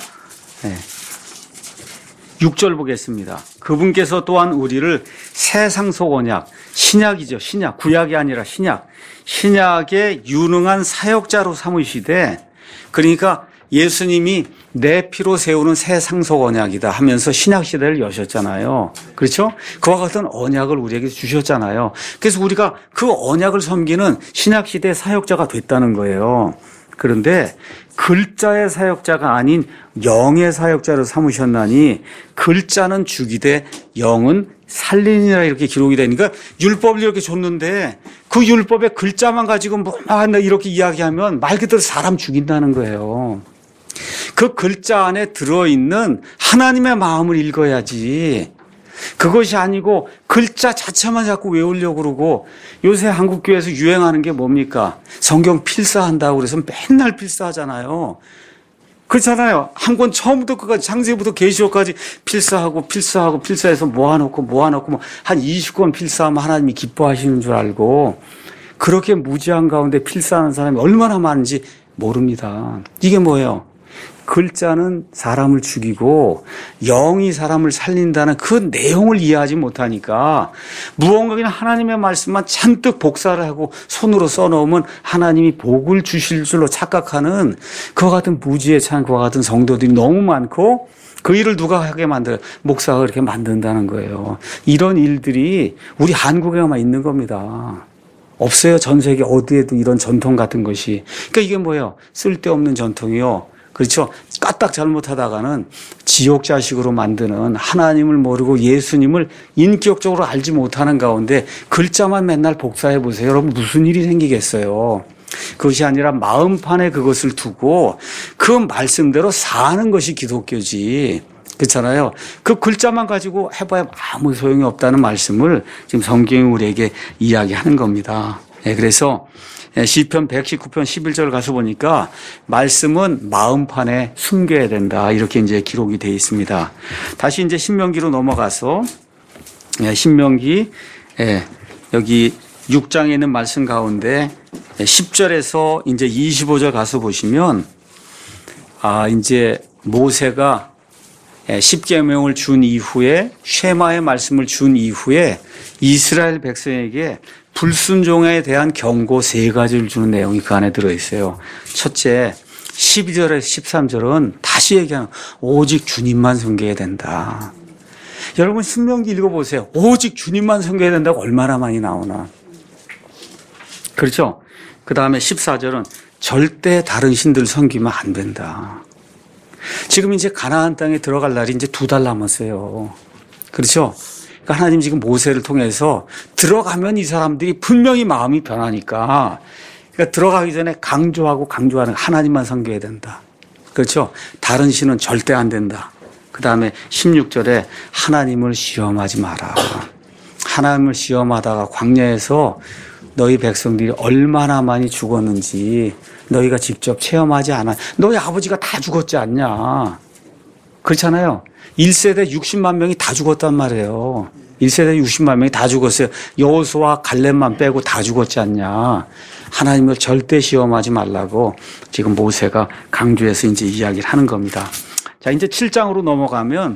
육 절 보겠습니다. 그분께서 또한 우리를 새 상속 언약, 신약이죠. 신약, 구약이 아니라 신약. 신약의 유능한 사역자로 삼으시되 그러니까 예수님이 내 피로 세우는 새 상속 언약이다 하면서 신약 시대를 여셨잖아요. 그렇죠? 그와 같은 언약을 우리에게 주셨잖아요. 그래서 우리가 그 언약을 섬기는 신약 시대의 사역자가 됐다는 거예요. 그런데 글자의 사역자가 아닌 영의 사역자로 삼으셨나니 글자는 죽이되 영은 살리니라 이렇게 기록이 되니까 율법을 이렇게 줬는데 그 율법의 글자만 가지고 뭐 한다 이렇게 이야기하면 말 그대로 사람 죽인다는 거예요. 그 글자 안에 들어있는 하나님의 마음을 읽어야지. 그것이 아니고 글자 자체만 자꾸 외우려고 그러고 요새 한국교회에서 유행하는 게 뭡니까? 성경 필사한다고 그래서 맨날 필사하잖아요. 그렇잖아요. 한 권 처음부터 끝까지 창세기부터 계시록까지 필사하고 필사하고 필사해서 모아놓고 모아놓고 뭐 한 이십 권 필사하면 하나님이 기뻐하시는 줄 알고 그렇게 무지한 가운데 필사하는 사람이 얼마나 많은지 모릅니다. 이게 뭐예요? 글자는 사람을 죽이고 영이 사람을 살린다는 그 내용을 이해하지 못하니까 무언가 그냥 하나님의 말씀만 잔뜩 복사를 하고 손으로 써놓으면 하나님이 복을 주실 줄로 착각하는 그와 같은 무지에 찬 그와 같은 성도들이 너무 많고 그 일을 누가 하게 만들어요? 목사가 그렇게 만든다는 거예요. 이런 일들이 우리 한국에만 있는 겁니다. 없어요. 전 세계 어디에도 이런 전통 같은 것이. 그러니까 이게 뭐예요? 쓸데없는 전통이요. 그렇죠. 까딱 잘못하다가는 지옥 자식으로 만드는 하나님을 모르고 예수님을 인격적으로 알지 못하는 가운데 글자만 맨날 복사해 보세요. 여러분 무슨 일이 생기겠어요. 그것이 아니라 마음판에 그것을 두고 그 말씀대로 사는 것이 기독교지. 그렇잖아요. 그 글자만 가지고 해봐야 아무 소용이 없다는 말씀을 지금 성경이 우리에게 이야기하는 겁니다. 예, 그래서 시편 백십구 편 십일 절 가서 보니까 말씀은 마음판에 숨겨야 된다. 이렇게 이제 기록이 되어 있습니다. 다시 이제 신명기로 넘어가서 신명기 여기 육 장에 있는 말씀 가운데 십 절에서 이제 이십오 절 가서 보시면 아, 이제 모세가 십계명을 준 이후에 쉐마의 말씀을 준 이후에 이스라엘 백성에게 불순종에 대한 경고 세 가지를 주는 내용이 그 안에 들어있어요. 첫째, 십이 절에서 십삼 절은 다시 얘기하는 오직 주님만 섬겨야 된다. 여러분 신명기 읽어보세요. 오직 주님만 섬겨야 된다고 얼마나 많이 나오나. 그렇죠? 그 다음에 십사 절은 절대 다른 신들 섬기면 안 된다. 지금 이제 가나안 땅에 들어갈 날이 이제 두 달 남았어요. 그렇죠? 그러니까 하나님 지금 모세를 통해서 들어가면 이 사람들이 분명히 마음이 변하니까 그러니까 들어가기 전에 강조하고 강조하는 하나님만 섬겨야 된다. 그렇죠? 다른 신은 절대 안 된다. 그 다음에 십육 절에 하나님을 시험하지 마라. 하나님을 시험하다가 광야에서 너희 백성들이 얼마나 많이 죽었는지 너희가 직접 체험하지 않아. 너희 아버지가 다 죽었지 않냐. 그렇잖아요. 일 세대 육십만 명이 다 죽었단 말이에요. 일 세대 육십만 명이 다 죽었어요. 여호수아 갈렙만 빼고 다 죽었지 않냐. 하나님을 절대 시험하지 말라고 지금 모세가 강조해서 이제 이야기를 하는 겁니다. 자, 이제 칠 장으로 넘어가면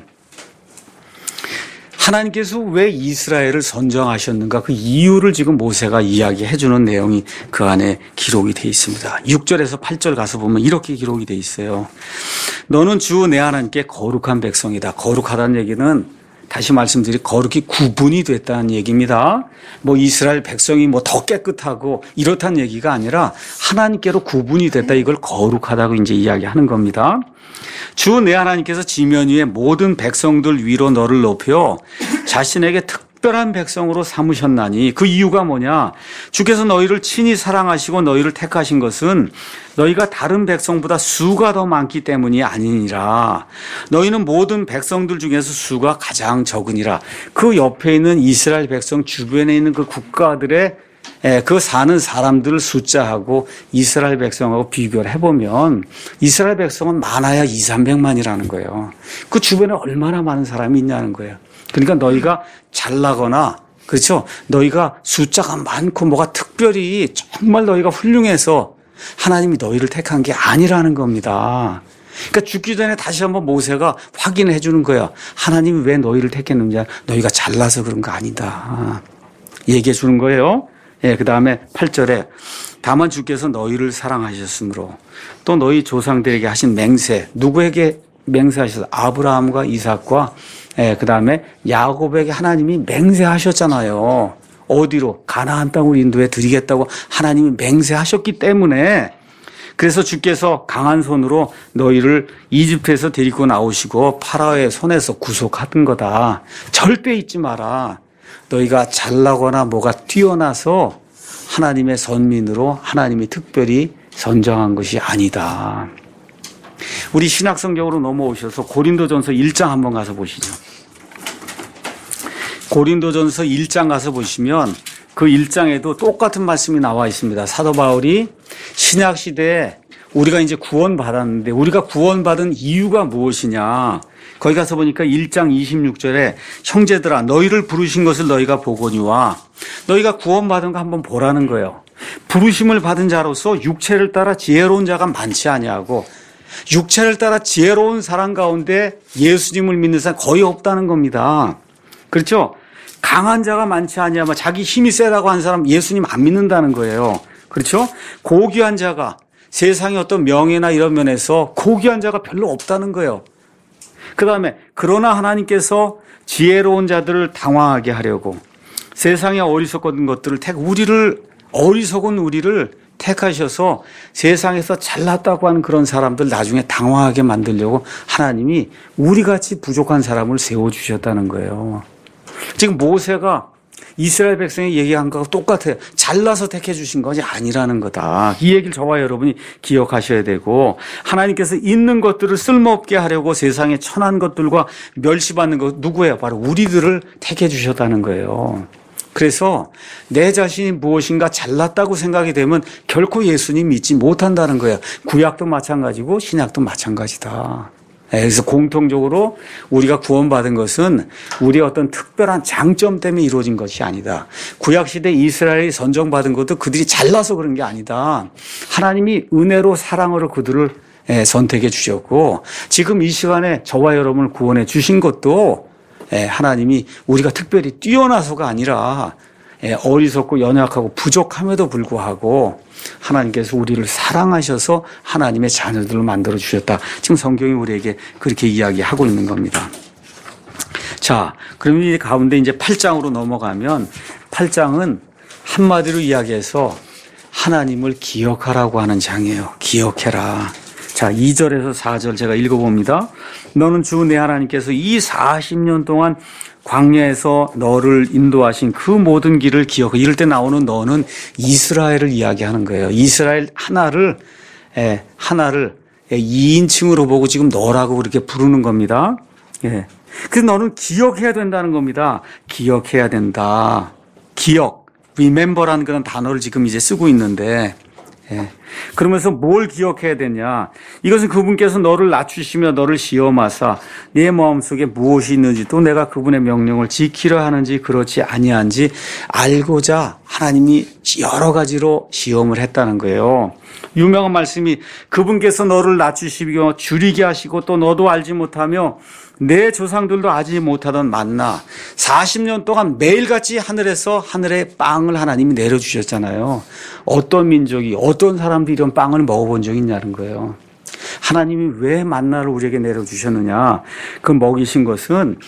하나님께서 왜 이스라엘을 선정하셨는가 그 이유를 지금 모세가 이야기해 주는 내용이 그 안에 기록이 되어 있습니다. 육 절에서 팔 절 가서 보면 이렇게 기록이 되어 있어요. 너는 주 내 하나님께 거룩한 백성이다. 거룩하다는 얘기는 다시 말씀드리 거룩히 구분이 됐다는 얘기입니다. 뭐 이스라엘 백성이 뭐 더 깨끗하고 이렇다는 얘기가 아니라 하나님께로 구분이 됐다. 이걸 거룩하다고 이제 이야기하는 겁니다. 주 내 하나님께서 지면 위에 모든 백성들 위로 너를 높여 자신에게 특별한 백성으로 삼으셨나니 그 이유가 뭐냐? 주께서 너희를 친히 사랑하시고 너희를 택하신 것은 너희가 다른 백성보다 수가 더 많기 때문이 아니니라. 너희는 모든 백성들 중에서 수가 가장 적으니라. 그 옆에 있는 이스라엘 백성 주변에 있는 그 국가들의 그 사는 사람들 숫자하고 이스라엘 백성하고 비교를 해보면 이스라엘 백성은 많아야 이삼백만이라는 거예요. 그 주변에 얼마나 많은 사람이 있냐는 거예요. 그러니까 너희가 잘나거나 그렇죠? 너희가 숫자가 많고 뭐가 특별히 정말 너희가 훌륭해서 하나님이 너희를 택한 게 아니라는 겁니다. 그러니까 죽기 전에 다시 한번 모세가 확인해 주는 거야. 하나님이 왜 너희를 택했는지 너희가 잘나서 그런 거 아니다. 얘기해 주는 거예요. 예, 그 다음에 팔 절에 다만 주께서 너희를 사랑하셨으므로 또 너희 조상들에게 하신 맹세 누구에게 맹세하셨어요? 아브라함과 이삭과 예, 그 다음에 야곱에게 하나님이 맹세하셨잖아요. 어디로? 가나안 땅을 인도해 드리겠다고 하나님이 맹세하셨기 때문에 그래서 주께서 강한 손으로 너희를 이집트에서 데리고 나오시고 파라오의 손에서 구속하던 거다. 절대 잊지 마라. 너희가 잘나거나 뭐가 뛰어나서 하나님의 선민으로 하나님이 특별히 선정한 것이 아니다. 우리 신약성경으로 넘어오셔서 고린도전서 일 장 한번 가서 보시죠. 고린도전서 일 장 가서 보시면 그 일 장에도 똑같은 말씀이 나와 있습니다. 사도 바울이 신약시대에 우리가 이제 구원받았는데 우리가 구원받은 이유가 무엇이냐. 거기 가서 보니까 일 장 이십육 절에 형제들아 너희를 부르신 것을 너희가 보거니와 너희가 구원받은 거 한번 보라는 거예요. 부르심을 받은 자로서 육체를 따라 지혜로운 자가 많지 아니하고 육체를 따라 지혜로운 사람 가운데 예수님을 믿는 사람 거의 없다는 겁니다. 그렇죠? 강한 자가 많지 아니하면 자기 힘이 세다고 한 사람 예수님 안 믿는다는 거예요. 그렇죠? 고귀한 자가 세상의 어떤 명예나 이런 면에서 고귀한 자가 별로 없다는 거예요. 그 다음에 그러나 하나님께서 지혜로운 자들을 당황하게 하려고 세상의 어리석은 것들을 택 우리를 어리석은 우리를 택하셔서 세상에서 잘났다고 하는 그런 사람들 나중에 당황하게 만들려고 하나님이 우리같이 부족한 사람을 세워주셨다는 거예요. 지금 모세가 이스라엘 백성이 얘기한 거하고 똑같아요. 잘나서 택해 주신 것이 아니라는 거다. 이 얘기를 저와 여러분이 기억하셔야 되고 하나님께서 있는 것들을 쓸모없게 하려고 세상에 천한 것들과 멸시받는 것 누구예요? 바로 우리들을 택해 주셨다는 거예요. 그래서 내 자신이 무엇인가 잘났다고 생각이 되면 결코 예수님 믿지 못한다는 거예요. 구약도 마찬가지고 신약도 마찬가지다. 그래서 공통적으로 우리가 구원받은 것은 우리의 어떤 특별한 장점 때문에 이루어진 것이 아니다. 구약시대 이스라엘이 선정받은 것도 그들이 잘나서 그런 게 아니다. 하나님이 은혜로 사랑으로 그들을 선택해 주셨고, 지금 이 시간에 저와 여러분을 구원해 주신 것도 하나님이 우리가 특별히 뛰어나서가 아니라 어리석고 연약하고 부족함에도 불구하고 하나님께서 우리를 사랑하셔서 하나님의 자녀들을 만들어 주셨다. 지금 성경이 우리에게 그렇게 이야기하고 있는 겁니다. 자, 그러면 이 가운데 이제 팔 장으로 넘어가면, 팔 장은 한마디로 이야기해서 하나님을 기억하라고 하는 장이에요. 기억해라. 자, 이 절에서 사 절 제가 읽어봅니다. 너는 주 내 하나님께서 이 사십 년 동안 광야에서 너를 인도하신 그 모든 길을 기억해. 이럴 때 나오는 너는 이스라엘을 이야기하는 거예요. 이스라엘 하나를, 예, 하나를 이인칭으로 보고 지금 너라고 그렇게 부르는 겁니다. 예. 그래서 너는 기억해야 된다는 겁니다. 기억해야 된다. 기억. remember라는 그런 단어를 지금 이제 쓰고 있는데, 예. 그러면서 뭘 기억해야 되냐? 이것은 그분께서 너를 낮추시며 너를 시험하사 네 마음속에 무엇이 있는지, 또 내가 그분의 명령을 지키려 하는지 그렇지 아니한지 알고자 하나님이 여러 가지로 시험을 했다는 거예요. 유명한 말씀이, 그분께서 너를 낮추시며 줄이게 하시고 또 너도 알지 못하며 내 조상들도 알지 못하던 만나, 사십 년 동안 매일같이 하늘에서 하늘에 빵을 하나님이 내려주셨잖아요. 어떤 민족이, 어떤 사람들이 이런 빵을 먹어본 적이 있냐는 거예요. 하나님이 왜 만나를 우리에게 내려주셨느냐? 그 먹이신 것은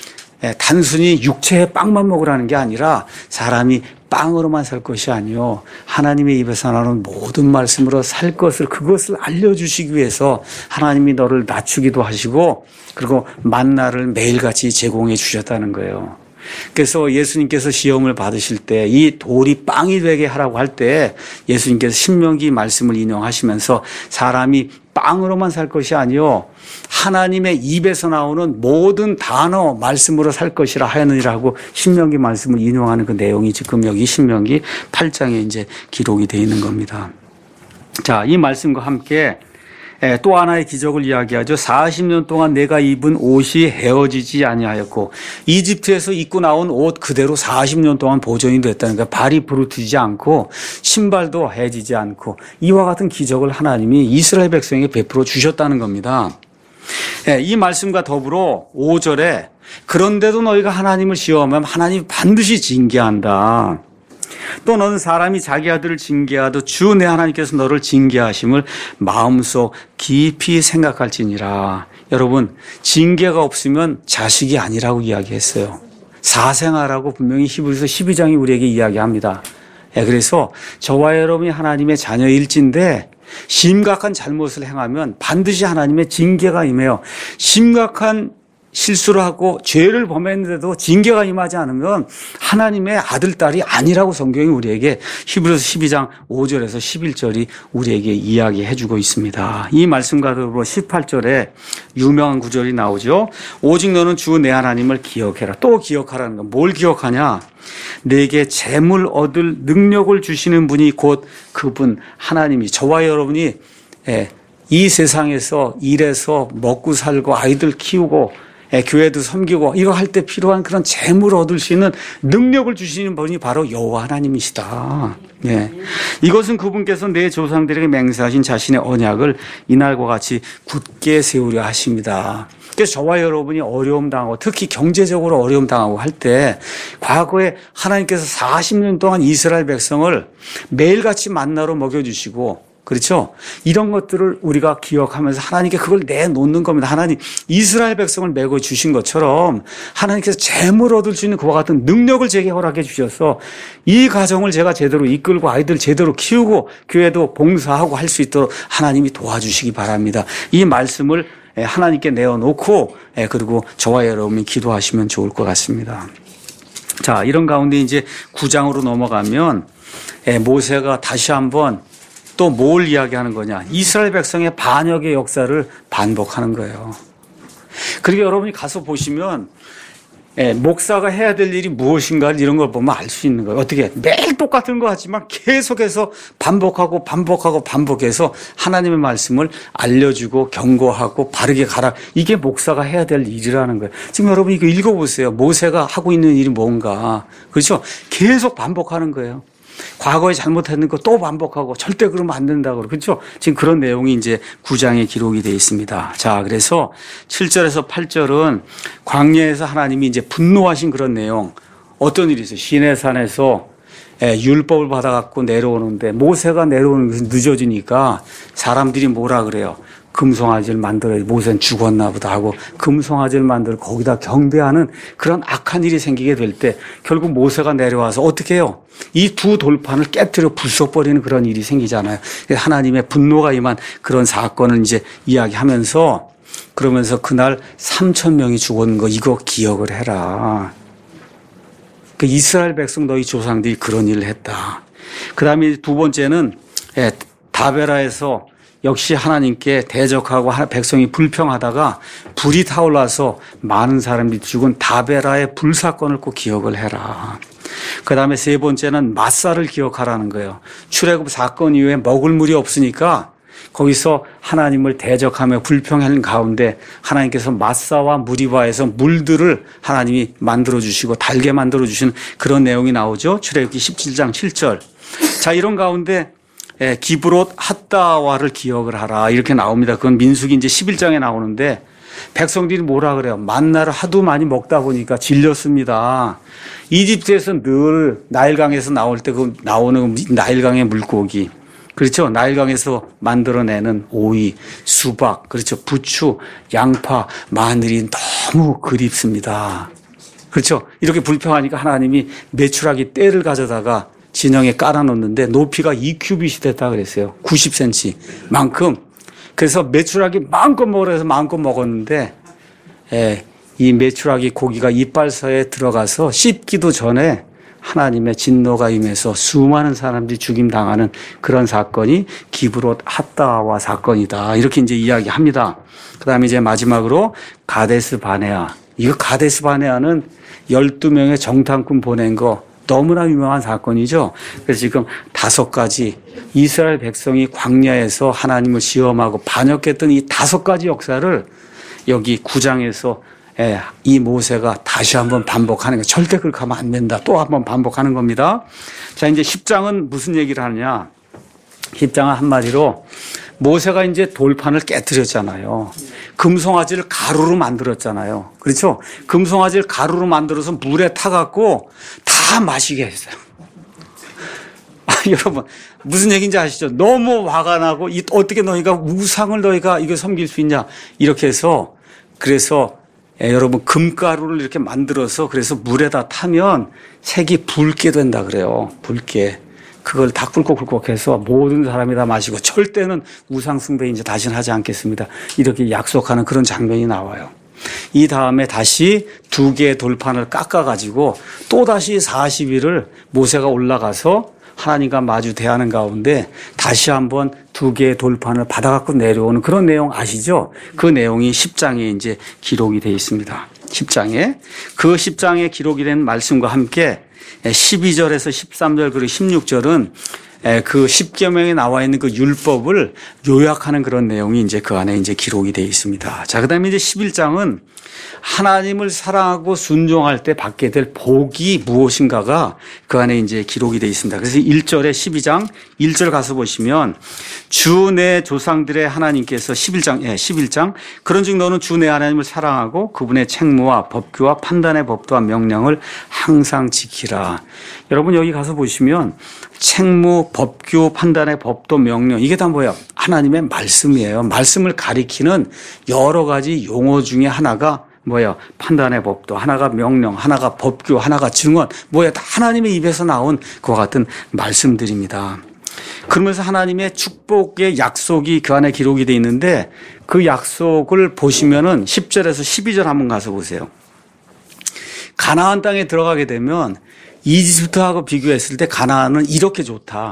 단순히 육체의 빵만 먹으라는 게 아니라 사람이 빵으로만 살 것이 아니요, 하나님의 입에서 나오는 모든 말씀으로 살 것을, 그것을 알려주시기 위해서 하나님이 너를 낮추기도 하시고, 그리고 만나를 매일같이 제공해 주셨다는 거예요. 그래서 예수님께서 시험을 받으실 때 이 돌이 빵이 되게 하라고 할 때 예수님께서 신명기 말씀을 인용하시면서 사람이 빵으로만 살 것이 아니요 하나님의 입에서 나오는 모든 단어 말씀으로 살 것이라 하였느니라 하고 신명기 말씀을 인용하는 그 내용이 지금 여기 신명기 팔 장에 이제 기록이 되어 있는 겁니다. 자, 이 말씀과 함께 또 하나의 기적을 이야기하죠. 사십 년 동안 내가 입은 옷이 헤어지지 아니하였고, 이집트에서 입고 나온 옷 그대로 사십 년 동안 보존이 됐다는 거예요. 발이 부르트지 않고 신발도 헤어지지 않고, 이와 같은 기적을 하나님이 이스라엘 백성에게 베풀어 주셨다는 겁니다. 이 말씀과 더불어 오 절에 그런데도 너희가 하나님을 시험하면 하나님이 반드시 징계한다. 또 너는 사람이 자기 아들을 징계하듯 주 내 하나님께서 너를 징계하심을 마음속 깊이 생각할지니라. 여러분, 징계가 없으면 자식이 아니라고 이야기했어요. 사생아라고 분명히 히브리서 십이 장이 우리에게 이야기합니다. 그래서 저와 여러분이 하나님의 자녀일진데 심각한 잘못을 행하면 반드시 하나님의 징계가 임해요. 심각한 실수를 하고 죄를 범했는데도 징계가 임하지 않으면 하나님의 아들, 딸이 아니라고 성경이 우리에게 히브리서 십이 장 오 절에서 십일 절이 우리에게 이야기해 주고 있습니다. 이 말씀과 더불어 십팔 절에 유명한 구절이 나오죠. 오직 너는 주 내 하나님을 기억해라. 또 기억하라는 건 뭘 기억하냐? 내게 재물 얻을 능력을 주시는 분이 곧 그분 하나님이, 저와 여러분이 이 세상에서 일해서 먹고 살고 아이들 키우고 교회도 섬기고 이거 할 때 필요한 그런 재물을 얻을 수 있는 능력을 주시는 분이 바로 여호와 하나님이시다. 예. 이것은 그분께서 내 조상들에게 맹세하신 자신의 언약을 이날과 같이 굳게 세우려 하십니다. 그래서 저와 여러분이 어려움 당하고, 특히 경제적으로 어려움 당하고 할 때 과거에 하나님께서 사십 년 동안 이스라엘 백성을 매일같이 만나로 먹여주시고, 그렇죠? 이런 것들을 우리가 기억하면서 하나님께 그걸 내놓는 겁니다. 하나님, 이스라엘 백성을 메고 주신 것처럼 하나님께서 재물 얻을 수 있는 그와 같은 능력을 제게 허락해 주셔서 이 가정을 제가 제대로 이끌고 아이들 제대로 키우고 교회도 봉사하고 할 수 있도록 하나님이 도와주시기 바랍니다. 이 말씀을 하나님께 내어놓고 그리고 저와 여러분이 기도하시면 좋을 것 같습니다. 자, 이런 가운데 이제 구 장으로 넘어가면 모세가 다시 한번 또 뭘 이야기하는 거냐? 이스라엘 백성의 반역의 역사를 반복하는 거예요. 그리고 여러분이 가서 보시면 예, 목사가 해야 될 일이 무엇인가 이런 걸 보면 알 수 있는 거예요. 어떻게 매일 똑같은 거 하지만 계속해서 반복하고 반복하고 반복해서 하나님의 말씀을 알려주고 경고하고 바르게 가라. 이게 목사가 해야 될 일이라는 거예요. 지금 여러분 이거 읽어보세요. 모세가 하고 있는 일이 뭔가. 그렇죠? 계속 반복하는 거예요. 과거에 잘못했는 거 또 반복하고 절대 그러면 안 된다고. 그렇죠? 지금 그런 내용이 이제 구 장에 기록이 되어 있습니다. 자, 그래서 칠 절에서 팔 절은 광야에서 하나님이 이제 분노하신 그런 내용. 어떤 일이 있어요? 시내산에서 율법을 받아갖고 내려오는데 모세가 내려오는 것이 늦어지니까 사람들이 뭐라 그래요? 금송아지를 만들어야 모세는 죽었나 보다 하고 금송아지를 만들어 거기다 경배하는 그런 악한 일이 생기게 될 때 결국 모세가 내려와서 어떻게 해요? 이 두 돌판을 깨뜨려 부숴버리는 그런 일이 생기잖아요. 하나님의 분노가 임한 그런 사건을 이제 이야기하면서 그러면서 그날 삼천 명이 죽은 거 이거 기억을 해라. 그 이스라엘 백성 너희 조상들이 그런 일을 했다. 그 다음에 두 번째는 다베라에서 역시 하나님께 대적하고 백성이 불평하다가 불이 타올라서 많은 사람들이 죽은 다베라의 불사건을 꼭 기억을 해라. 그 다음에 세 번째는 마사를 기억하라는 거예요. 출애굽 사건 이후에 먹을 물이 없으니까 거기서 하나님을 대적하며 불평하는 가운데 하나님께서 마사와 무리바에서 물들을 하나님이 만들어주시고 달게 만들어주신 그런 내용이 나오죠. 출애굽기 십칠 장 칠 절. 자, 이런 가운데 예, 기브롯 핫다와를 기억을 하라 이렇게 나옵니다. 그건 민수기 이제 십일 장에 나오는데 백성들이 뭐라 그래요? 만나를 하도 많이 먹다 보니까 질렸습니다. 이집트에서 늘 나일강에서 나올 때 그 나오는 나일강의 물고기, 그렇죠? 나일강에서 만들어내는 오이, 수박, 그렇죠? 부추, 양파, 마늘이 너무 그립습니다. 그렇죠? 이렇게 불평하니까 하나님이 메추라기 떼를 가져다가 진영에 깔아놓는데 높이가 이 큐빗이 됐다 그랬어요. 구십 센티미터만큼. 그래서 메추라기 마음껏 먹으라 해서 마음껏 먹었는데 예, 이 메추라기 고기가 이빨 사이에 들어가서 씹기도 전에 하나님의 진노가 임해서 수많은 사람들이 죽임당하는 그런 사건이 기브롯 핫다와 사건이다. 이렇게 이제 이야기합니다. 그 다음에 이제 마지막으로 가데스 바네아. 이거 가데스 바네아는 열두 명의 정탐꾼 보낸 거 너무나 유명한 사건이죠. 그래서 지금 다섯 가지 이스라엘 백성이 광야에서 하나님을 시험하고 반역했던 이 다섯 가지 역사를 여기 구 장에서 이 모세가 다시 한번 반복하는 거. 절대 그렇게 하면 안 된다. 또 한번 반복하는 겁니다. 자, 이제 십 장은 무슨 얘기를 하느냐. 십 장은 한마디로 모세가 이제 돌판을 깨뜨렸잖아요. 금송아지를 가루로 만들었잖아요. 그렇죠? 금송아지를 가루로 만들어서 물에 타갖고 다 마시게 했어요. 아, 여러분, 무슨 얘기인지 아시죠? 너무 화가 나고, 이, 어떻게 너희가 우상을 너희가 이거 섬길 수 있냐? 이렇게 해서, 그래서, 예, 여러분, 금가루를 이렇게 만들어서, 그래서 물에다 타면 색이 붉게 된다 그래요. 붉게. 그걸 다 꿀꺽꿀꺽 해서 모든 사람이 다 마시고 절대는 우상숭배 이제 다시는 하지 않겠습니다. 이렇게 약속하는 그런 장면이 나와요. 이 다음에 다시 두 개의 돌판을 깎아가지고 또다시 사십 일을 모세가 올라가서 하나님과 마주 대하는 가운데 다시 한번 두 개의 돌판을 받아갖고 내려오는 그런 내용 아시죠? 그 내용이 십 장에 이제 기록이 되어 있습니다. 십 장에. 그 십 장에 기록이 된 말씀과 함께 십이 절에서 십삼 절 그리고 십육 절은 그 십계명에 나와 있는 그 율법을 요약하는 그런 내용이 이제 그 안에 이제 기록이 되어 있습니다. 자, 그다음에 이제 십일 장은 하나님을 사랑하고 순종할 때 받게 될 복이 무엇인가가 그 안에 이제 기록이 되어 있습니다. 그래서 일 절에 십이 장 일 절 가서 보시면 주 내 조상들의 하나님께서 십일 장, 예, 십일 장 그런즉 너는 주 내 하나님을 사랑하고 그분의 책무와 법규와 판단의 법도와 명령을 항상 지키라. 여러분 여기 가서 보시면 책무, 법규, 판단의 법도, 명령 이게 다 뭐예요? 하나님의 말씀이에요. 말씀을 가리키는 여러 가지 용어 중에 하나가 뭐예요? 판단의 법도, 하나가 명령, 하나가 법규, 하나가 증언, 뭐예요? 다 하나님의 입에서 나온 그와 같은 말씀들입니다. 그러면서 하나님의 축복의 약속이 그 안에 기록이 되어 있는데 그 약속을 보시면은 십 절에서 십이 절 한번 가서 보세요. 가나안 땅에 들어가게 되면 이집트하고 비교했을 때 가나안은 이렇게 좋다.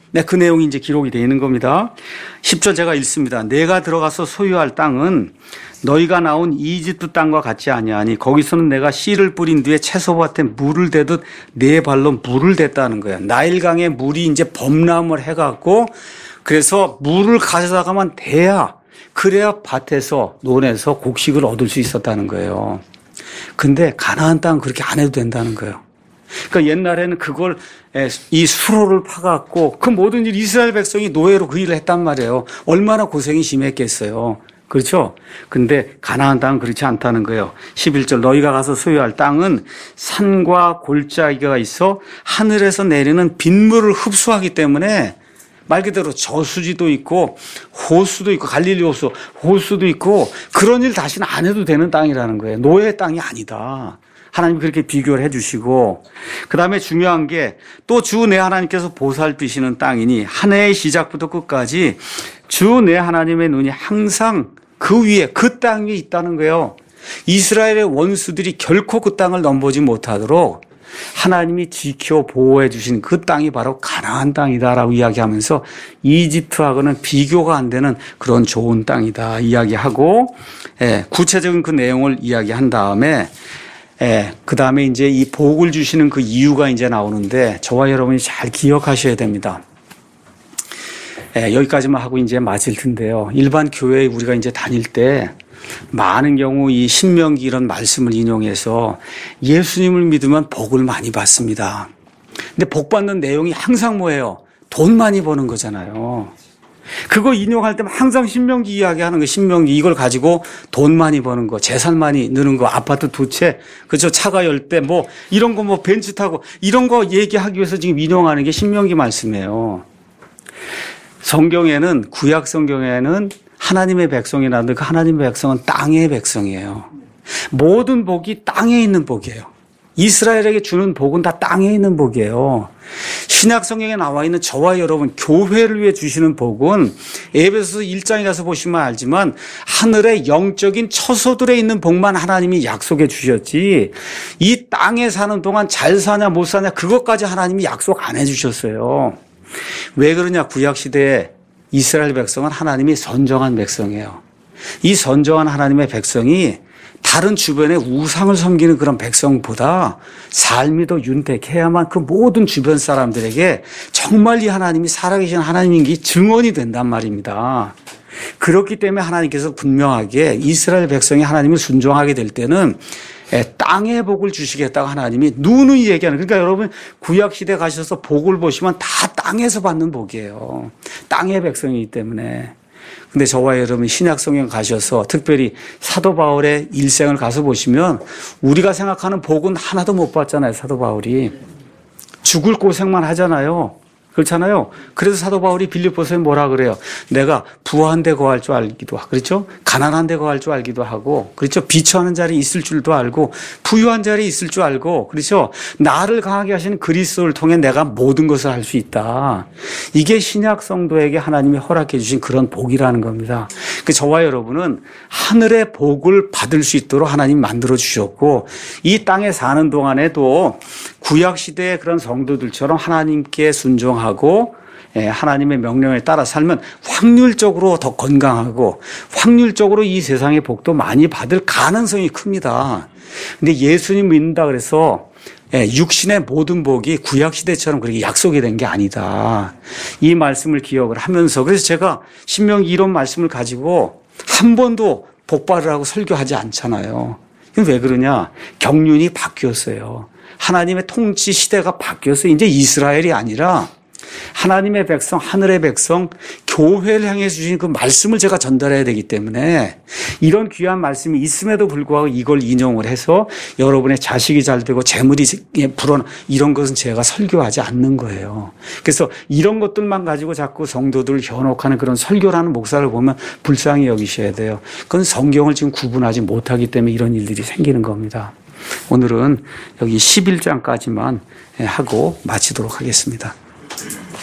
네, 그 내용이 이제 기록이 되어 있는 겁니다. 십 절 제가 읽습니다. 내가 들어가서 소유할 땅은 너희가 나온 이집트 땅과 같지 아니하니 거기서는 내가 씨를 뿌린 뒤에 채소밭에 물을 대듯 네 발로 물을 댔다는 거예요. 나일강에 물이 이제 범람을 해갖고 그래서 물을 가져다가만 대야 그래야 밭에서 논에서 곡식을 얻을 수 있었다는 거예요. 근데 가나안 땅은 그렇게 안 해도 된다는 거예요. 그러니까 옛날에는 그걸 이 수로를 파갖고 그 모든 일 이스라엘 백성이 노예로 그 일을 했단 말이에요. 얼마나 고생이 심했겠어요. 그렇죠? 근데 가나안 땅은 그렇지 않다는 거예요. 십일 절 너희가 가서 소유할 땅은 산과 골짜기가 있어 하늘에서 내리는 빗물을 흡수하기 때문에 말 그대로 저수지도 있고 호수도 있고 갈릴리 호수, 호수도 있고 그런 일 다시는 안 해도 되는 땅이라는 거예요. 노예 땅이 아니다. 하나님이 그렇게 비교를 해 주시고 그다음에 중요한 게 또 주 내 하나님께서 보살피시는 땅이니 한 해의 시작부터 끝까지 주 내 하나님의 눈이 항상 그 위에 그 땅 위에 있다는 거예요. 이스라엘의 원수들이 결코 그 땅을 넘보지 못하도록 하나님이 지켜 보호해 주신 그 땅이 바로 가나안 땅이다라고 이야기하면서 이집트하고는 비교가 안 되는 그런 좋은 땅이다 이야기하고 예, 구체적인 그 내용을 이야기한 다음에 예, 그 다음에 이제 이 복을 주시는 그 이유가 이제 나오는데 저와 여러분이 잘 기억하셔야 됩니다. 예, 여기까지만 하고 이제 마칠 텐데요. 일반 교회에 우리가 이제 다닐 때 많은 경우 이 신명기 이런 말씀을 인용해서 예수님을 믿으면 복을 많이 받습니다. 근데 복 받는 내용이 항상 뭐예요? 돈 많이 버는 거잖아요. 그거 인용할 때면 항상 신명기 이야기하는 거, 신명기 이걸 가지고 돈 많이 버는 거, 재산 많이 느는 거, 아파트 두 채, 그죠? 차가 열 대, 뭐 이런 거 뭐 벤츠 타고 이런 거 얘기하기 위해서 지금 인용하는 게 신명기 말씀이에요. 성경에는 구약 성경에는 하나님의 백성이라는데 그 하나님의 백성은 땅의 백성이에요. 모든 복이 땅에 있는 복이에요. 이스라엘에게 주는 복은 다 땅에 있는 복이에요. 신약 성경에 나와 있는 저와 여러분 교회를 위해 주시는 복은 에베소서 일 장에 가서 보시면 알지만 하늘의 영적인 처소들에 있는 복만 하나님이 약속해 주셨지 이 땅에 사는 동안 잘 사냐 못 사냐 그것까지 하나님이 약속 안 해 주셨어요. 왜 그러냐? 구약 시대에 이스라엘 백성은 하나님이 선정한 백성이에요. 이 선정한 하나님의 백성이 다른 주변의 우상을 섬기는 그런 백성보다 삶이 더 윤택해야만 그 모든 주변 사람들에게 정말 이 하나님이 살아계신 하나님인 게 증언이 된단 말입니다. 그렇기 때문에 하나님께서 분명하게 이스라엘 백성이 하나님을 순종하게 될 때는 땅의 복을 주시겠다고 하나님이 누누이 얘기하는. 그러니까 여러분 구약시대 가셔서 복을 보시면 다 땅에서 받는 복이에요. 땅의 백성이기 때문에. 근데 저와 여러분 신약성경 가셔서 특별히 사도 바울의 일생을 가서 보시면 우리가 생각하는 복은 하나도 못 받잖아요. 사도 바울이. 죽을 고생만 하잖아요. 그렇잖아요. 그래서 사도 바울이 빌립보서에 뭐라 그래요? 내가 부한 데 거할 줄 알기도 하고, 그렇죠? 가난한 데 거할 줄 알기도 하고, 그렇죠? 비천한 자리에 있을 줄도 알고, 부유한 자리에 있을 줄 알고, 그렇죠? 나를 강하게 하시는 그리스도를 통해 내가 모든 것을 할 수 있다. 이게 신약 성도에게 하나님이 허락해 주신 그런 복이라는 겁니다. 그 저와 여러분은 하늘의 복을 받을 수 있도록 하나님 만들어 주셨고, 이 땅에 사는 동안에도 구약 시대의 그런 성도들처럼 하나님께 순종하고 하나님의 명령에 따라 살면 확률적으로 더 건강하고 확률적으로 이 세상의 복도 많이 받을 가능성이 큽니다. 근데 예수님 믿는다 그래서 육신의 모든 복이 구약 시대처럼 그렇게 약속이 된 게 아니다. 이 말씀을 기억을 하면서 그래서 제가 신명기 이런 말씀을 가지고 한 번도 복 받으라고 설교하지 않잖아요. 왜 그러냐? 경륜이 바뀌었어요. 하나님의 통치 시대가 바뀌어서 이제 이스라엘이 아니라 하나님의 백성, 하늘의 백성, 교회를 향해 주신 그 말씀을 제가 전달해야 되기 때문에 이런 귀한 말씀이 있음에도 불구하고 이걸 인용을 해서 여러분의 자식이 잘 되고 재물이 불어나 이런 것은 제가 설교하지 않는 거예요. 그래서 이런 것들만 가지고 자꾸 성도들을 현혹하는 그런 설교라는 목사를 보면 불쌍히 여기셔야 돼요. 그건 성경을 지금 구분하지 못하기 때문에 이런 일들이 생기는 겁니다. 오늘은 여기 십일 장까지만 하고 마치도록 하겠습니다.